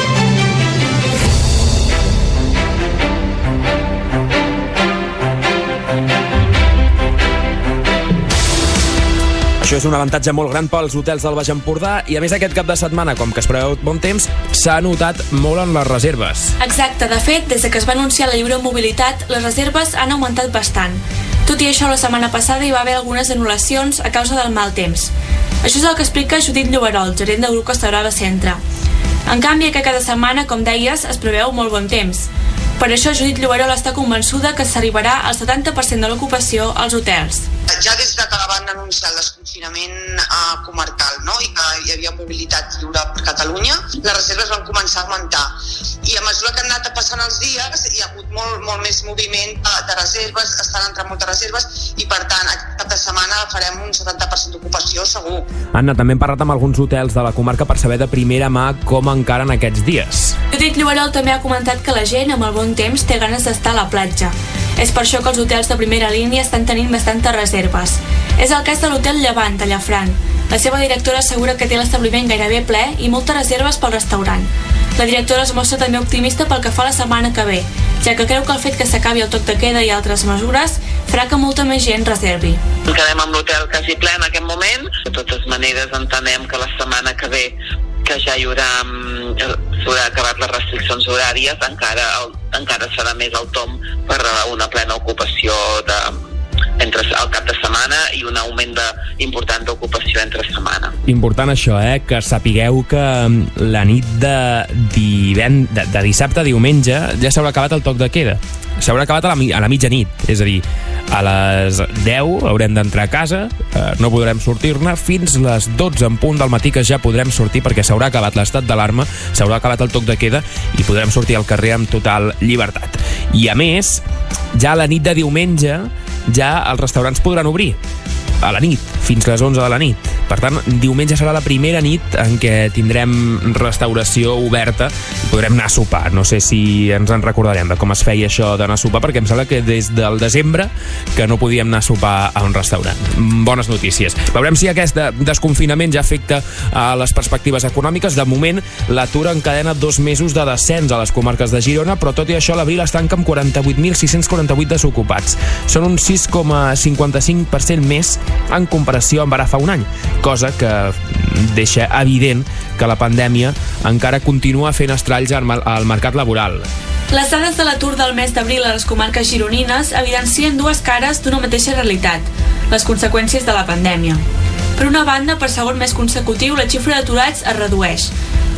Això és un avantatge molt gran pels hotels del Baix Empordà i, a més, aquest cap de setmana, com que es preveu bon temps, s'ha notat molt en les reserves. Exacte. De fet, des que es va anunciar la lliure mobilitat, les reserves han augmentat bastant. Tot i això, la setmana passada hi va haver algunes anul·lacions a causa del mal temps. Això és el que explica Judit Lloberol, gerent del grup Costa Centre. En canvi, que cada setmana, com deies, es preveu molt bon temps. Per això, Judit Lloberol està convençuda que s'arribarà al setanta per cent de l'ocupació als hotels. Ja des que van anunciar el desconfinament eh, comarcal, no?, i que hi havia mobilitat lliure per Catalunya, les reserves van començar a augmentar. I a mesura que han anat passant els dies, hi ha hagut molt, molt més moviment de reserves, estan entrant moltes reserves, i per tant, aquest cap de setmana farem un setanta per cent d'ocupació segur. Anna, també hem parlat amb alguns hotels de la comarca per saber de primera mà com encaren aquests dies. Judit Lloberol també ha comentat que la gent, amb el bon temps, té ganes d'estar a la platja. És per això que els hotels de primera línia estan tenint bastantes reserves. És el cas de l'hotel Llevant, a Llafranc. La seva directora assegura que té l'establiment gairebé ple i moltes reserves pel restaurant. La directora es mostra també optimista pel que fa la setmana que ve, ja que creu que el fet que s'acabi el toc de queda i altres mesures farà que molta més gent reservi. Quedem amb l'hotel quasi ple en aquest moment. De totes maneres, entenem que la setmana que ve, que ja hi haurà, s'haurà acabat les restriccions horàries, encara, encara serà més el tom per una plena ocupació de, entre el cap de setmana i un augment de, important d'ocupació entre setmana. Important això, eh? Que sapigueu que la nit de, divend... de, de dissabte a diumenge ja s'haurà acabat el toc de queda. S'haurà acabat a la, a la mitjanit, és a dir, a les deu haurem d'entrar a casa, eh, no podrem sortir-ne fins les dotze en punt del matí, que ja podrem sortir perquè s'haurà acabat l'estat d'alarma, s'haurà acabat el toc de queda i podrem sortir al carrer amb total llibertat. I a més, ja a la nit de diumenge ja els restaurants podran obrir a la nit, fins les onze de la nit. Per tant, diumenge serà la primera nit en què tindrem restauració oberta i podrem anar a sopar. No sé si ens en recordarem de com es feia això d'anar a sopar, perquè em sembla que des del desembre que no podíem anar a sopar a un restaurant. Bones notícies. Veurem si aquest desconfinament ja afecta a les perspectives econòmiques. De moment, l'atur encadena dos mesos de descens a les comarques de Girona, però tot i això l'abril es tanca amb quaranta-vuit mil sis-cents quaranta-vuit desocupats. Són un sis coma cinquanta-cinc per cent més en comparació amb ara fa un any, cosa que deixa evident que la pandèmia encara continua fent estralls al mercat laboral. Les dades de l'atur del mes d'abril a les comarques gironines evidencien dues cares d'una mateixa realitat, les conseqüències de la pandèmia. Per una banda, per segon mes consecutiu, la xifra d'aturats es redueix.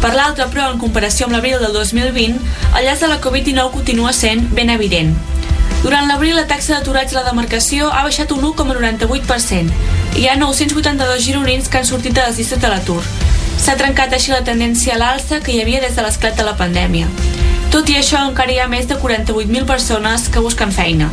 Per l'altra, però, en comparació amb l'abril del dos mil vint, el llaç de la covid dinou continua sent ben evident. Durant l'abril, la taxa d'aturats a la demarcació ha baixat un u coma noranta-vuit per cent i hi ha nou-cents vuitanta-dos gironins que han sortit de les llistes de l'atur. S'ha trencat així la tendència a l'alça que hi havia des de l'esclat de la pandèmia. Tot i això, encara hi ha més de quaranta-vuit mil persones que busquen feina.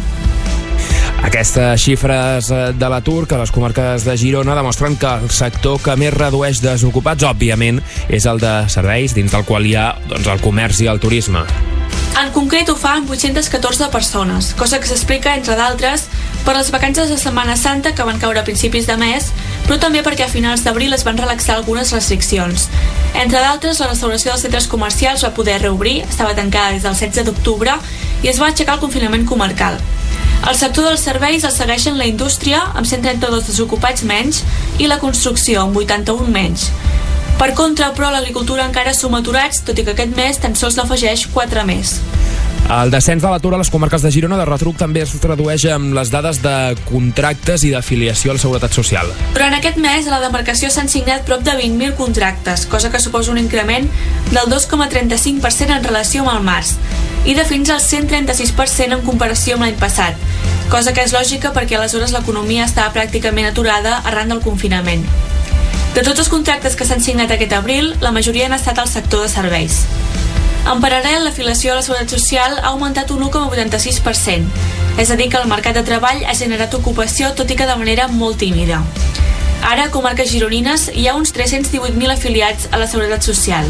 Aquestes xifres de l'atur que les comarques de Girona demostren que el sector que més redueix desocupats, òbviament, és el de serveis, dins del qual hi ha doncs, el comerç i el turisme. En concret ho fa amb vuit-centes catorze persones, cosa que s'explica, entre d'altres, per les vacances de Setmana Santa que van caure a principis de mes, però també perquè a finals d'abril es van relaxar algunes restriccions. Entre d'altres, la restauració dels centres comercials va poder reobrir, estava tancada des del setze d'octubre, i es va aixecar el confinament comarcal. El sector dels serveis el segueixen la indústria, amb cent trenta-dos desocupats menys, i la construcció, amb vuitanta-un menys. Per contra, però, l'agricultura encara suma aturats, tot i que aquest mes tan sols n'afegeix quatre més. El descens de l'atur a les comarques de Girona de retruc també es tradueix amb les dades de contractes i d'afiliació a la Seguretat Social. Durant aquest mes, a la demarcació s'han signat prop de vint mil contractes, cosa que suposa un increment del dos coma trenta-cinc per cent en relació amb el març i de fins al cent trenta-sis per cent en comparació amb l'any passat, cosa que és lògica perquè aleshores l'economia estava pràcticament aturada arran del confinament. De tots els contractes que s'han signat aquest abril, la majoria han estat al sector de serveis. En paral·lel, l'afiliació a la Seguretat Social ha augmentat un u coma vuitanta-sis per cent, és a dir que el mercat de treball ha generat ocupació, tot i que de manera molt tímida. Ara, a comarques gironines, hi ha uns tres-cents divuit mil afiliats a la Seguretat Social.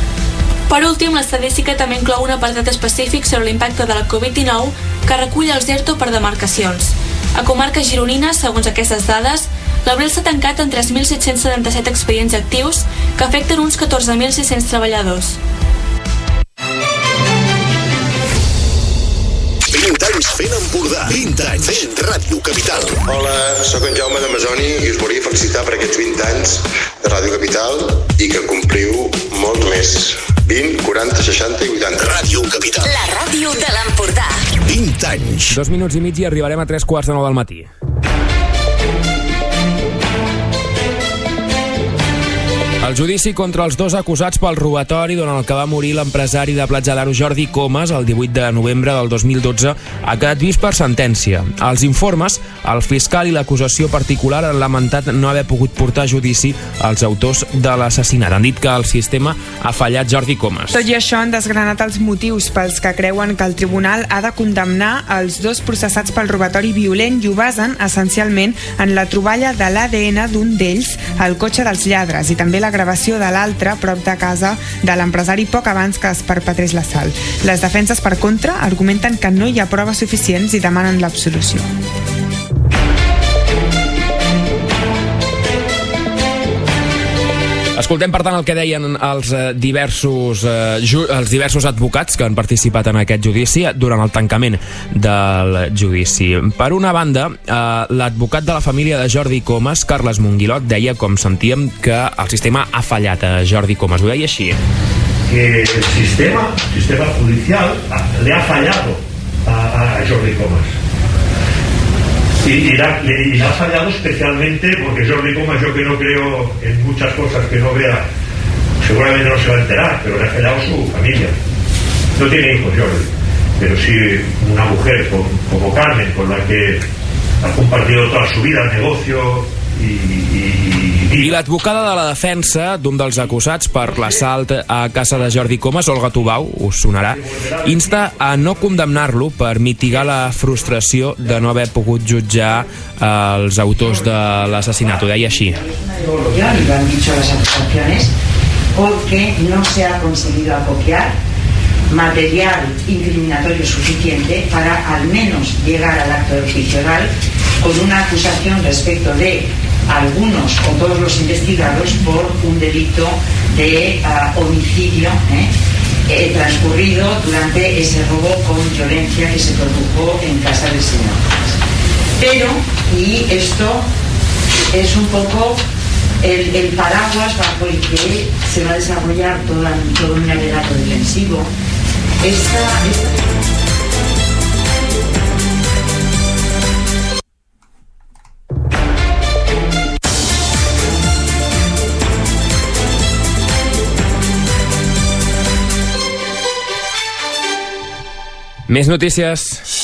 Per últim, l'estadística també inclou un apartat específic sobre l'impacte de la covid dinou que recull els ERTO per demarcacions. A comarques gironines, segons aquestes dades, l'abril s'ha tancat en tres mil set-cents setanta-set expedients actius que afecten uns catorze mil sis-cents treballadors. vint anys fent Empordà. vint anys fent Ràdio Capital. Hola, sóc en Jaume de Masoni i us volia felicitar per aquests vint anys de Ràdio Capital i que compliu molt més. vint, quaranta, seixanta i vuitanta. Ràdio Capital. La ràdio de l'Empordà. vint anys. Dos minuts i mig i arribarem a tres quarts de nou del matí. El judici contra els dos acusats pel robatori durant el que va morir l'empresari de Platja d'Aro Jordi Comas el divuit de novembre del dos mil dotze ha quedat vist per sentència. Als informes, el fiscal i l'acusació particular han lamentat no haver pogut portar a judici els autors de l'assassinat. Han dit que el sistema ha fallat Jordi Comas. Tot i això, han desgranat els motius pels que creuen que el tribunal ha de condemnar els dos processats pel robatori violent i ho basen essencialment en la troballa de l'A D N d'un d'ells al cotxe dels lladres i també la gravació de l'altre prop de casa de l'empresari poc abans que es perpetrés l'assalt. Les defenses, per contra, argumenten que no hi ha proves suficients i demanen l'absolució. Escoltem, per tant, el que deien els diversos, eh, ju els diversos advocats que han participat en aquest judici durant el tancament del judici. Per una banda, eh, l'advocat de la família de Jordi Comas, Carles Monguilot, deia, com sentíem, que el sistema ha fallat a Jordi Comas. Ho deia així. Que el sistema, el sistema judicial le ha fallado a, a Jordi Comas. Y, y, la, y la ha fallado especialmente porque Jordi Comas, yo que no creo en muchas cosas que no vea, seguramente no se va a enterar, pero le ha fallado su familia. No tiene hijos Jordi, pero sí una mujer con, como Carmen, con la que ha compartido toda su vida, el negocio i... i I l'advocada de la defensa d'un dels acusats per l'assalt a casa de Jordi Comas, Olga Tubau, us sonarà, insta a no condemnar-lo per mitigar la frustració de no haver pogut jutjar els autors de l'assassinat. Ho deia així. Y lo han dicho las acusaciones porque no se ha conseguido acopiar material incriminatorio suficiente para al menos llegar al acto del juicio oral con una acusación respecto de algunos o todos los investigados por un delito de uh, homicidio eh, eh, transcurrido durante ese robo con violencia que se produjo en casa del señor. Pero, y esto es un poco el, el paraguas bajo el que se va a desarrollar toda, todo un alegato defensivo. Esta, esta... Més notícies.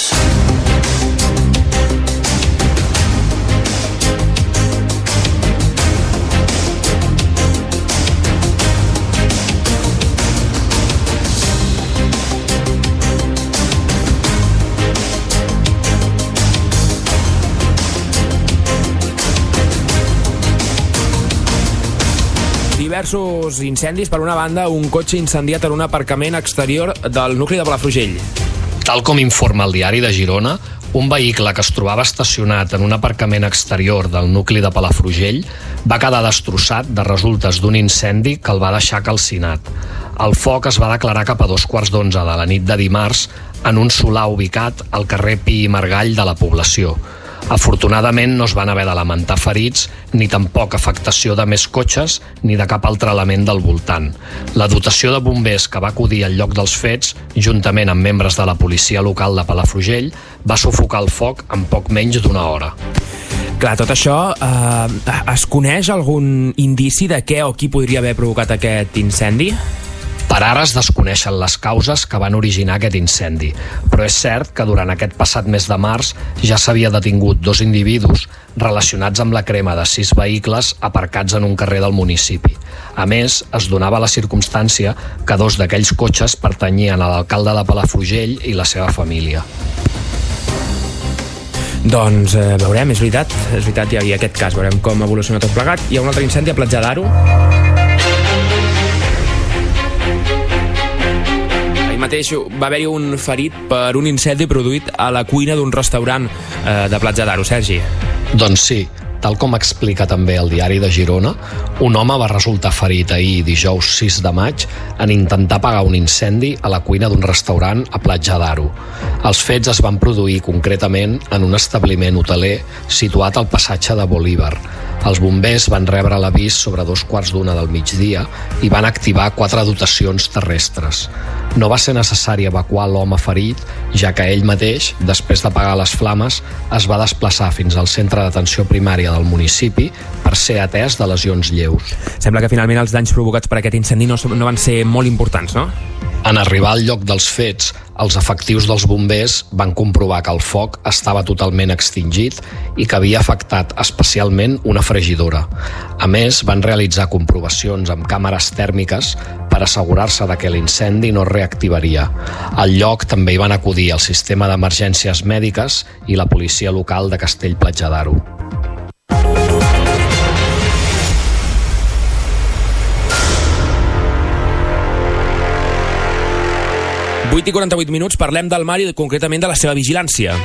Diversos incendis. Per una banda, un cotxe incendiat en un aparcament exterior del nucli de Palafrugell. Tal com informa el Diari de Girona, un vehicle que es trobava estacionat en un aparcament exterior del nucli de Palafrugell va quedar destrossat de resultes d'un incendi que el va deixar calcinat. El foc es va declarar cap a dos quarts d'onze de la nit de dimarts en un solar ubicat al carrer Pi i Margall de la població. Afortunadament no es van haver de lamentar ferits, ni tampoc afectació de més cotxes ni de cap altre element del voltant. La dotació de bombers que va acudir al lloc dels fets, juntament amb membres de la policia local de Palafrugell, va sufocar el foc en poc menys d'una hora. Clar, tot això, eh, es coneix algun indici de què o qui podria haver provocat aquest incendi? Per ara es desconeixen les causes que van originar aquest incendi, però és cert que durant aquest passat mes de març ja s'havia detingut dos individus relacionats amb la crema de sis vehicles aparcats en un carrer del municipi. A més, es donava la circumstància que dos d'aquells cotxes pertanyien a l'alcalde de Palafrugell i la seva família. Doncs eh, veurem, és veritat, és veritat, hi havia aquest cas, veurem com evoluciona tot plegat. Hi ha un altre incendi a Platja d'Aro. Mateix va haver-hi un ferit per un incendi produït a la cuina d'un restaurant eh, de Platja d'Aro. Sergi. Doncs sí, tal com explica també el Diari de Girona, un home va resultar ferit ahir, dijous sis de maig, en intentar apagar un incendi a la cuina d'un restaurant a Platja d'Aro. Els fets es van produir concretament en un establiment hoteler situat al passatge de Bolívar. Els bombers van rebre l'avís sobre dos quarts d'una del migdia i van activar quatre dotacions terrestres. No va ser necessari evacuar l'home ferit, ja que ell mateix, després d'apagar les flames, es va desplaçar fins al centre d'atenció primària del municipi per ser atès de lesions lleus. Sembla que finalment els danys provocats per aquest incendi no, no van ser molt importants, no? En arribar al lloc dels fets, els efectius dels bombers van comprovar que el foc estava totalment extingit i que havia afectat especialment una fregidora. A més, van realitzar comprovacions amb càmeres tèrmiques per assegurar-se de que l'incendi no es reactivaria. Al lloc també hi van acudir el sistema d'emergències mèdiques i la policia local de Castell-Platja d'Aro. vuit i quaranta-vuit minuts, parlem del mar i concretament de la seva vigilància.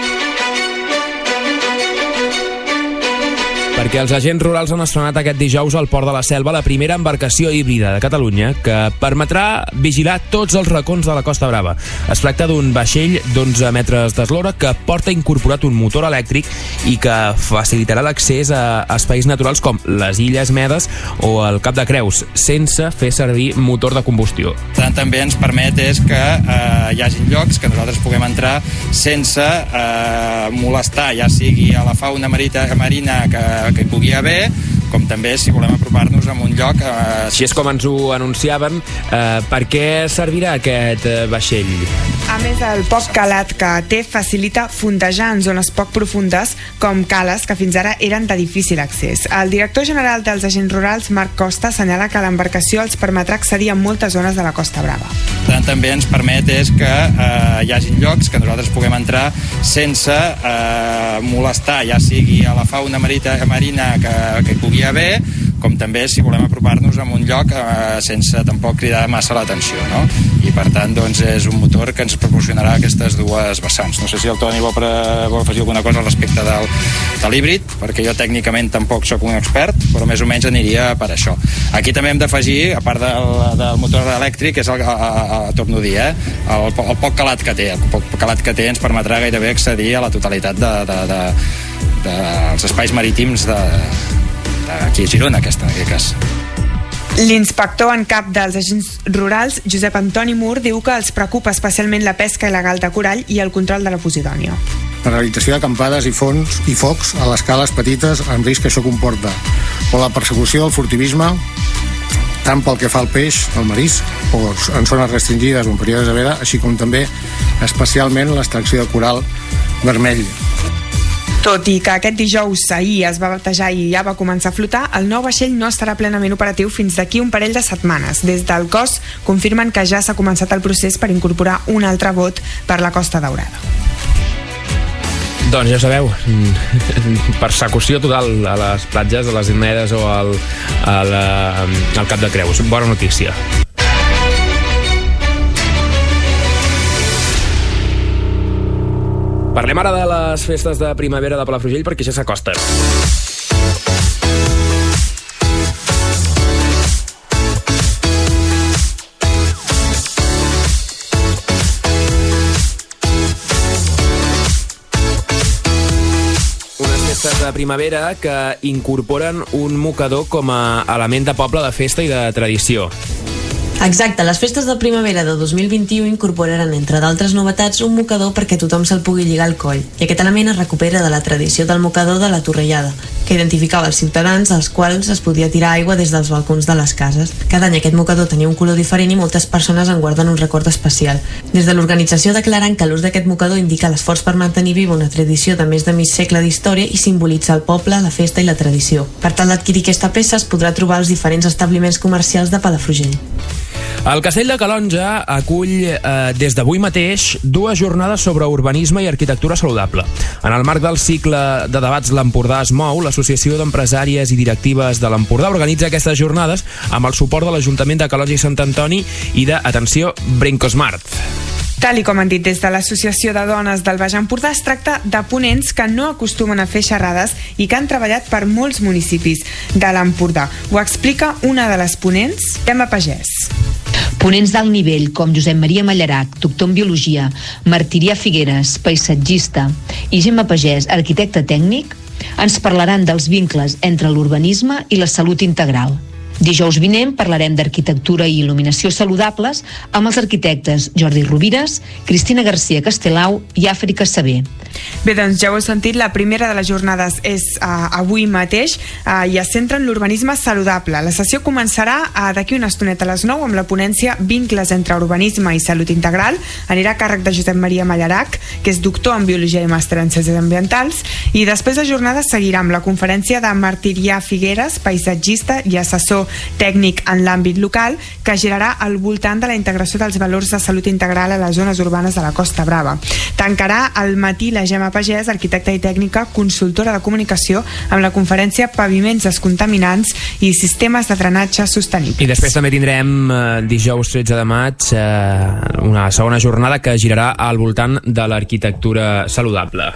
Perquè els agents rurals han estrenat aquest dijous al Port de la Selva la primera embarcació híbrida de Catalunya que permetrà vigilar tots els racons de la Costa Brava. Es tracta d'un vaixell d'onze metres d'eslora que porta incorporat un motor elèctric i que facilitarà l'accés a espais naturals com les Illes Medes o el Cap de Creus, sense fer servir motor de combustió. Tant també ens permet és que eh, hi hagi llocs que nosaltres puguem entrar sense eh, molestar, ja sigui a la fauna marita, marina que que hi pugui haver, com també si volem apropar-nos a un lloc... Eh... Així és com ens ho anunciàvem. Eh, per què servirà aquest eh, vaixell? A més, el poc calat que té facilita fondejar en zones poc profundes com cales que fins ara eren de difícil accés. El director general dels agents rurals, Marc Costa, assenyala que l'embarcació els permetrà accedir a moltes zones de la Costa Brava. Tant també ens permet és que eh, hi hagi llocs que nosaltres puguem entrar sense eh, molestar, ja sigui a la fauna marita, marina que, que hi pugui haver, com també si volem apropar-nos a un lloc eh, sense tampoc cridar massa l'atenció, no? I per tant doncs és un motor que ens proporcionarà aquestes dues vessants. No sé si el Toni vol, pre... vol afegir alguna cosa al respecte del, de l'híbrid, perquè jo tècnicament tampoc sóc un expert, però més o menys aniria per això. Aquí també hem d'afegir, a part del, del motor elèctric, és el, a, a, a, torno a dir, eh, el, el poc calat que té. El poc calat que té ens permetrà gairebé accedir a la totalitat de, de, de, de, dels espais marítims de, aquí a Girona, aquesta, en aquest cas. L'inspector en cap dels agents rurals, Josep Antoni Mur, diu que els preocupa especialment la pesca il·legal de corall i el control de la posidònia. La realització d'acampades i fons i focs a les cales petites amb risc que això comporta, o la persecució del furtivisme tant pel que fa al peix, al marisc, o en zones restringides o en períodes de veda, així com també especialment l'extracció de coral vermell. Tot i que aquest dijous ahir es va batejar i ja va començar a flotar, el nou vaixell no estarà plenament operatiu fins d'aquí un parell de setmanes. Des del cos confirmen que ja s'ha començat el procés per incorporar un altre bot per la Costa Daurada. Doncs ja sabeu, persecució total a les platges, a les Inedes o al, al, al Cap de Creus. Bona notícia. Parlem ara de les festes de primavera de Palafrugell perquè ja s'acosten. Unes festes de primavera que incorporen un mocador com a element de poble, de festa i de tradició. Exacte, les festes de primavera de dos mil vint-i-u incorporaran, entre d'altres novetats, un mocador perquè tothom se'l pugui lligar al coll, i aquest element es recupera de la tradició del mocador de la Torrellada, que identificava els ciutadans als quals es podia tirar aigua des dels balcons de les cases. Cada any aquest mocador tenia un color diferent i moltes persones en guarden un record especial. Des de l'organització declaren que l'ús d'aquest mocador indica l'esforç per mantenir viva una tradició de més de mig segle d'història i simbolitza el poble, la festa i la tradició. Per tal d'adquirir aquesta peça es podrà trobar als diferents establiments comercials de Palafrugell. El Castell de Calonja acull eh, des d'avui mateix dues jornades sobre urbanisme i arquitectura saludable. En el marc del cicle de debats L'Empordà es mou, l'Associació d'Empresàries i Directives de l'Empordà organitza aquestes jornades amb el suport de l'Ajuntament de Calonja i Sant Antoni i de, atenció, Brincosmart. Tal i com han dit des de l'Associació de Dones del Baix Empordà, es tracta de ponents que no acostumen a fer xerrades i que han treballat per molts municipis de l'Empordà. Ho explica una de les ponents, Gemma Pagès. Ponents d'alt nivell com Josep Maria Mallarac, doctor en Biologia, Martirià Figueres, paisatgista, i Gemma Pagès, arquitecte tècnic, ens parlaran dels vincles entre l'urbanisme i la salut integral. Dijous vinent parlarem d'arquitectura i il·luminació saludables amb els arquitectes Jordi Rovires, Cristina García Castelau i Àfrica Saber. Bé, doncs ja ho heu sentit, la primera de les jornades és uh, avui mateix uh, i es centra en l'urbanisme saludable. La sessió començarà uh, d'aquí una estoneta a les nou amb la ponència Vincles entre urbanisme i salut integral. Anirà a càrrec de Josep Maria Mallarac, que és doctor en Biologia i màster en Ciències Ambientals, i després de jornada seguirà amb la conferència de Martirià Figueres, paisatgista i assessor tècnic en l'àmbit local, que girarà al voltant de la integració dels valors de salut integral a les zones urbanes de la Costa Brava. Tancarà al matí la Gemma Pagès, arquitecta i tècnica, consultora de comunicació, amb la conferència Paviments descontaminants i sistemes de drenatge sostenibles. I després també tindrem eh, dijous tretze de maig eh, una segona jornada que girarà al voltant de l'arquitectura saludable.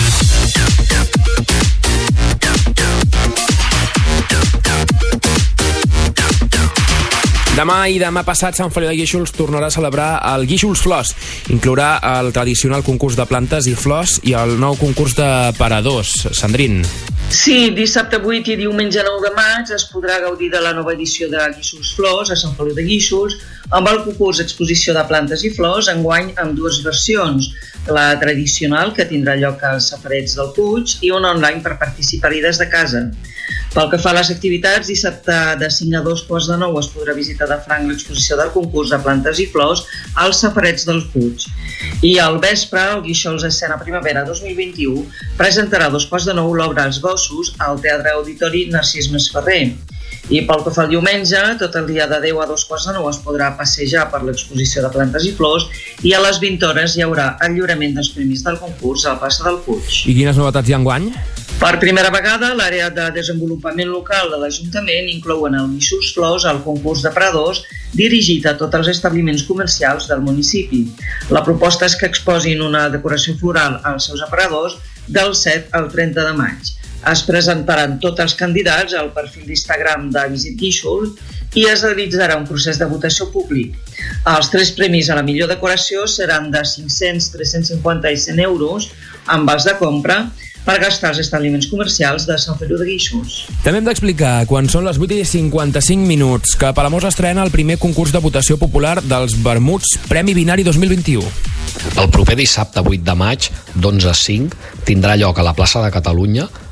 Demà i demà passat Sant Feliu de Guíxols tornarà a celebrar el Guíxols Flors. Inclourà el tradicional concurs de plantes i flors i el nou concurs de paradors. Sandrín. Sí, dissabte vuit i diumenge nou de maig es podrà gaudir de la nova edició de Guíxols Flors a Sant Feliu de Guíxols amb el concurs Exposició de Plantes i Flors, enguany amb dues versions. La tradicional, que tindrà lloc als safarets del Puig, i una online per participar-hi des de casa. Pel que fa a les activitats, dissabte de cinc a dos quarts de nou es podrà visitar de franc l'exposició del concurs de plantes i flors als safarets del Puig. I al vespre, el Guíxols Escena Primavera dos mil vint-i-u presentarà a dos quarts de nou l'obra Els gossos al Teatre Auditori Narcís Masferrer. I pel que fa al diumenge, tot el dia de deu a dos quarts de nou es podrà passejar per l'exposició de plantes i flors i a les vint hores hi haurà el lliurament dels premis del concurs al Plaça del Puig. I quines novetats hi ha enguany? Per primera vegada, l'àrea de desenvolupament local de l'Ajuntament inclou en el Guíxols Flors el concurs de paradors dirigit a tots els establiments comercials del municipi. La proposta és que exposin una decoració floral als seus aparadors del set al trenta de maig. Es presentaran tots els candidats al perfil d'Instagram de Visit Guíxols i es realitzarà un procés de votació públic. Els tres premis a la millor decoració seran de cinc-cents, tres-cents cinquanta i cent euros amb vals de compra per gastar als establiments comercials de Sant Feliu de Guíxols. També hem d'explicar, quan són les vuit i cinquanta-cinc minuts, que Palamós estrena el primer concurs de votació popular dels Vermuts Premi Binari dos mil vint-i-u. El proper dissabte vuit de maig, d'onze a cinc, tindrà lloc a la plaça de Catalunya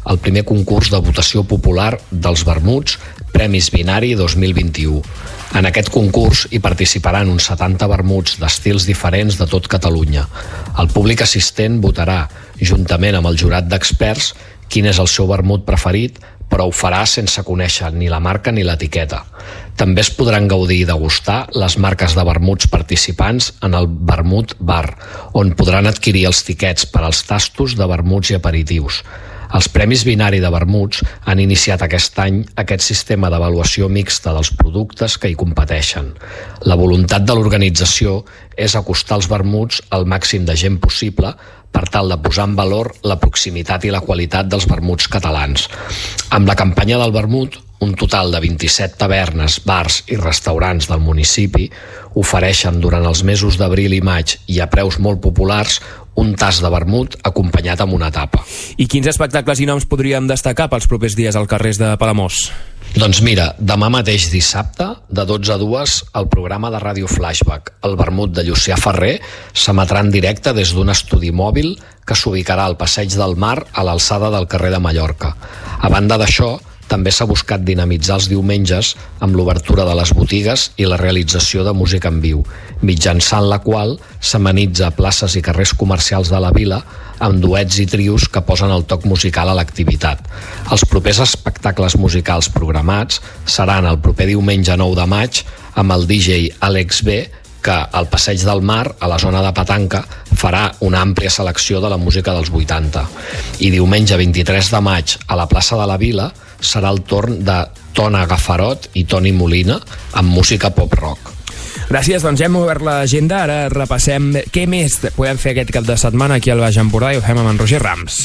el primer concurs de votació popular dels vermuts Premis Binari dos mil vint-i-u. En aquest concurs hi participaran uns setanta vermuts d'estils diferents de tot Catalunya. El públic assistent votarà, juntament amb el jurat d'experts, quin és el seu vermut preferit, però ho farà sense conèixer ni la marca ni l'etiqueta. També es podran gaudir i degustar les marques de vermuts participants en el Vermut Bar, on podran adquirir els tiquets per als tastos de vermuts i aperitius. Els Premis Binari de Vermuts han iniciat aquest any aquest sistema d'avaluació mixta dels productes que hi competeixen. La voluntat de l'organització és acostar els vermuts al màxim de gent possible per tal de posar en valor la proximitat i la qualitat dels vermuts catalans. Amb la campanya del vermut, un total de vint-i-set tavernes, bars i restaurants del municipi ofereixen durant els mesos d'abril i maig i a preus molt populars un tas de vermut acompanyat amb una tapa. I quins espectacles i noms podríem destacar pels propers dies als carrers de Palamós? Doncs mira, demà mateix dissabte, de dotze a dues, el programa de Ràdio Flashback, el vermut de Llucià Ferrer, s'emetrà en directe des d'un estudi mòbil que s'ubicarà al Passeig del Mar a l'alçada del carrer de Mallorca. A banda d'això, també s'ha buscat dinamitzar els diumenges amb l'obertura de les botigues i la realització de música en viu, mitjançant la qual s'amenitza places i carrers comercials de la vila amb duets i trios que posen el toc musical a l'activitat. Els propers espectacles musicals programats seran el proper diumenge nou de maig amb el D J Àlex B, que al Passeig del Mar, a la zona de Petanca, farà una àmplia selecció de la música dels vuitanta. I diumenge vint-i-tres de maig, a la plaça de la Vila, serà el torn de Tona Gafarot i Toni Molina amb música pop-rock. Gràcies, doncs ja hem obert l'agenda, ara repassem què més podem fer aquest cap de setmana aquí al Baix Empordà i ho fem amb en Roger Rams.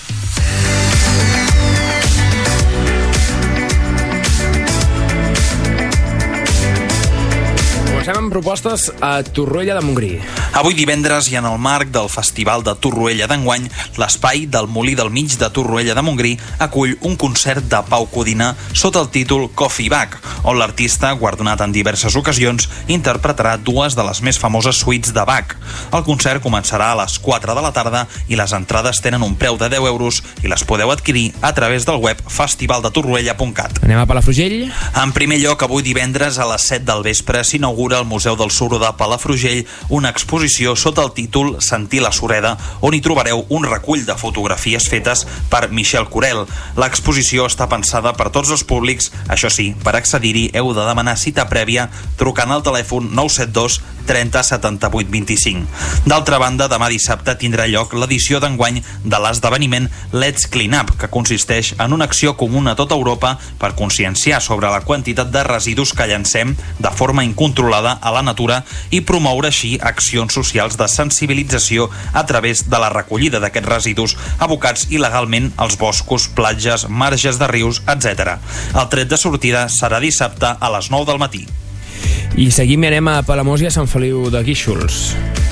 Comencem amb propostes a Torroella de Montgrí. Avui divendres i en el marc del Festival de Torroella d'enguany, l'espai del Molí del Mig de Torroella de Montgrí acull un concert de Pau Codina sota el títol Coffee Bag, on l'artista, guardonat en diverses ocasions, interpretarà dues de les més famoses suites de Bach. El concert començarà a les quatre de la tarda i les entrades tenen un preu de deu euros i les podeu adquirir a través del web festival de torroella punt cat. Anem a Palafrugell? En primer lloc, avui divendres a les set del vespre s'inaugura al Museu del Suro de Palafrugell una exposició sota el títol Sentir la Sureda, on hi trobareu un recull de fotografies fetes per Michel Corel. L'exposició està pensada per tots els públics, això sí, per accedir-hi heu de demanar cita prèvia trucant al telèfon nou set dos trenta setanta-vuit vint-i-cinc. D'altra banda, demà dissabte tindrà lloc l'edició d'enguany de l'esdeveniment Let's Clean Up, que consisteix en una acció comuna a tota Europa per conscienciar sobre la quantitat de residus que llancem de forma incontrolada a la natura i promoure així accions socials de sensibilització a través de la recollida d'aquests residus abocats il·legalment als boscos, platges, marges de rius, etcètera. El tret de sortida serà dissabte a les nou del matí. I seguim i anem a Palamós i a Sant Feliu de Guíxols.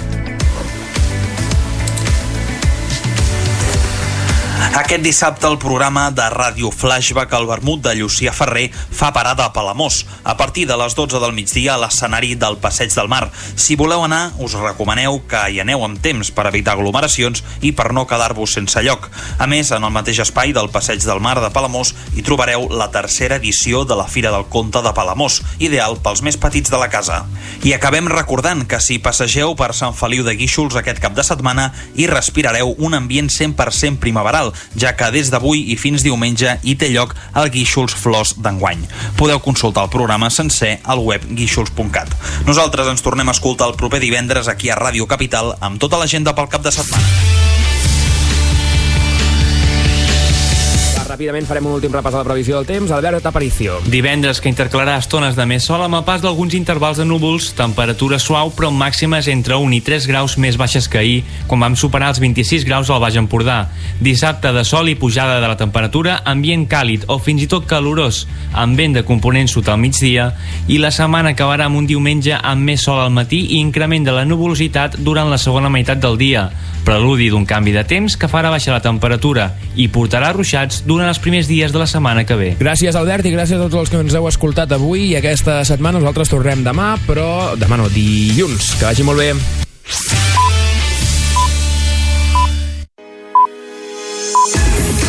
Aquest dissabte el programa de Ràdio Flashback al Vermut de Llucià Ferrer fa parada a Palamós, a partir de les dotze del migdia a l'escenari del Passeig del Mar. Si voleu anar, us recomaneu que hi aneu amb temps per evitar aglomeracions i per no quedar-vos sense lloc. A més, en el mateix espai del Passeig del Mar de Palamós hi trobareu la tercera edició de la Fira del Conte de Palamós, ideal pels més petits de la casa. I acabem recordant que si passegeu per Sant Feliu de Guíxols aquest cap de setmana hi respirareu un ambient cent per cent primaveral, ja que des d'avui i fins diumenge hi té lloc el Guíxols Flors d'enguany. Podeu consultar el programa sencer al web guíxols punt cat. Nosaltres ens tornem a escoltar el proper divendres aquí a Ràdio Capital amb tota l'agenda pel cap de setmana. Ràpidament farem un últim repàs a la previsió del temps. Albert Aparicio. Divendres, que intercalarà estones de més sol amb el pas d'alguns intervals de núvols, temperatura suau però màximes entre un i tres graus més baixes que ahir, quan vam superar els vint-i-sis graus al Baix Empordà. Dissabte de sol i pujada de la temperatura, ambient càlid o fins i tot calorós, amb vent de component sud al migdia, i la setmana acabarà amb un diumenge amb més sol al matí i increment de la nuvolositat durant la segona meitat del dia, preludi d'un canvi de temps que farà baixar la temperatura i portarà ruixats durant els primers dies de la setmana que ve. Gràcies, Albert, i gràcies a tots els que ens heu escoltat avui i aquesta setmana. Nosaltres tornem demà, però demà no, dilluns. Que vagi molt bé.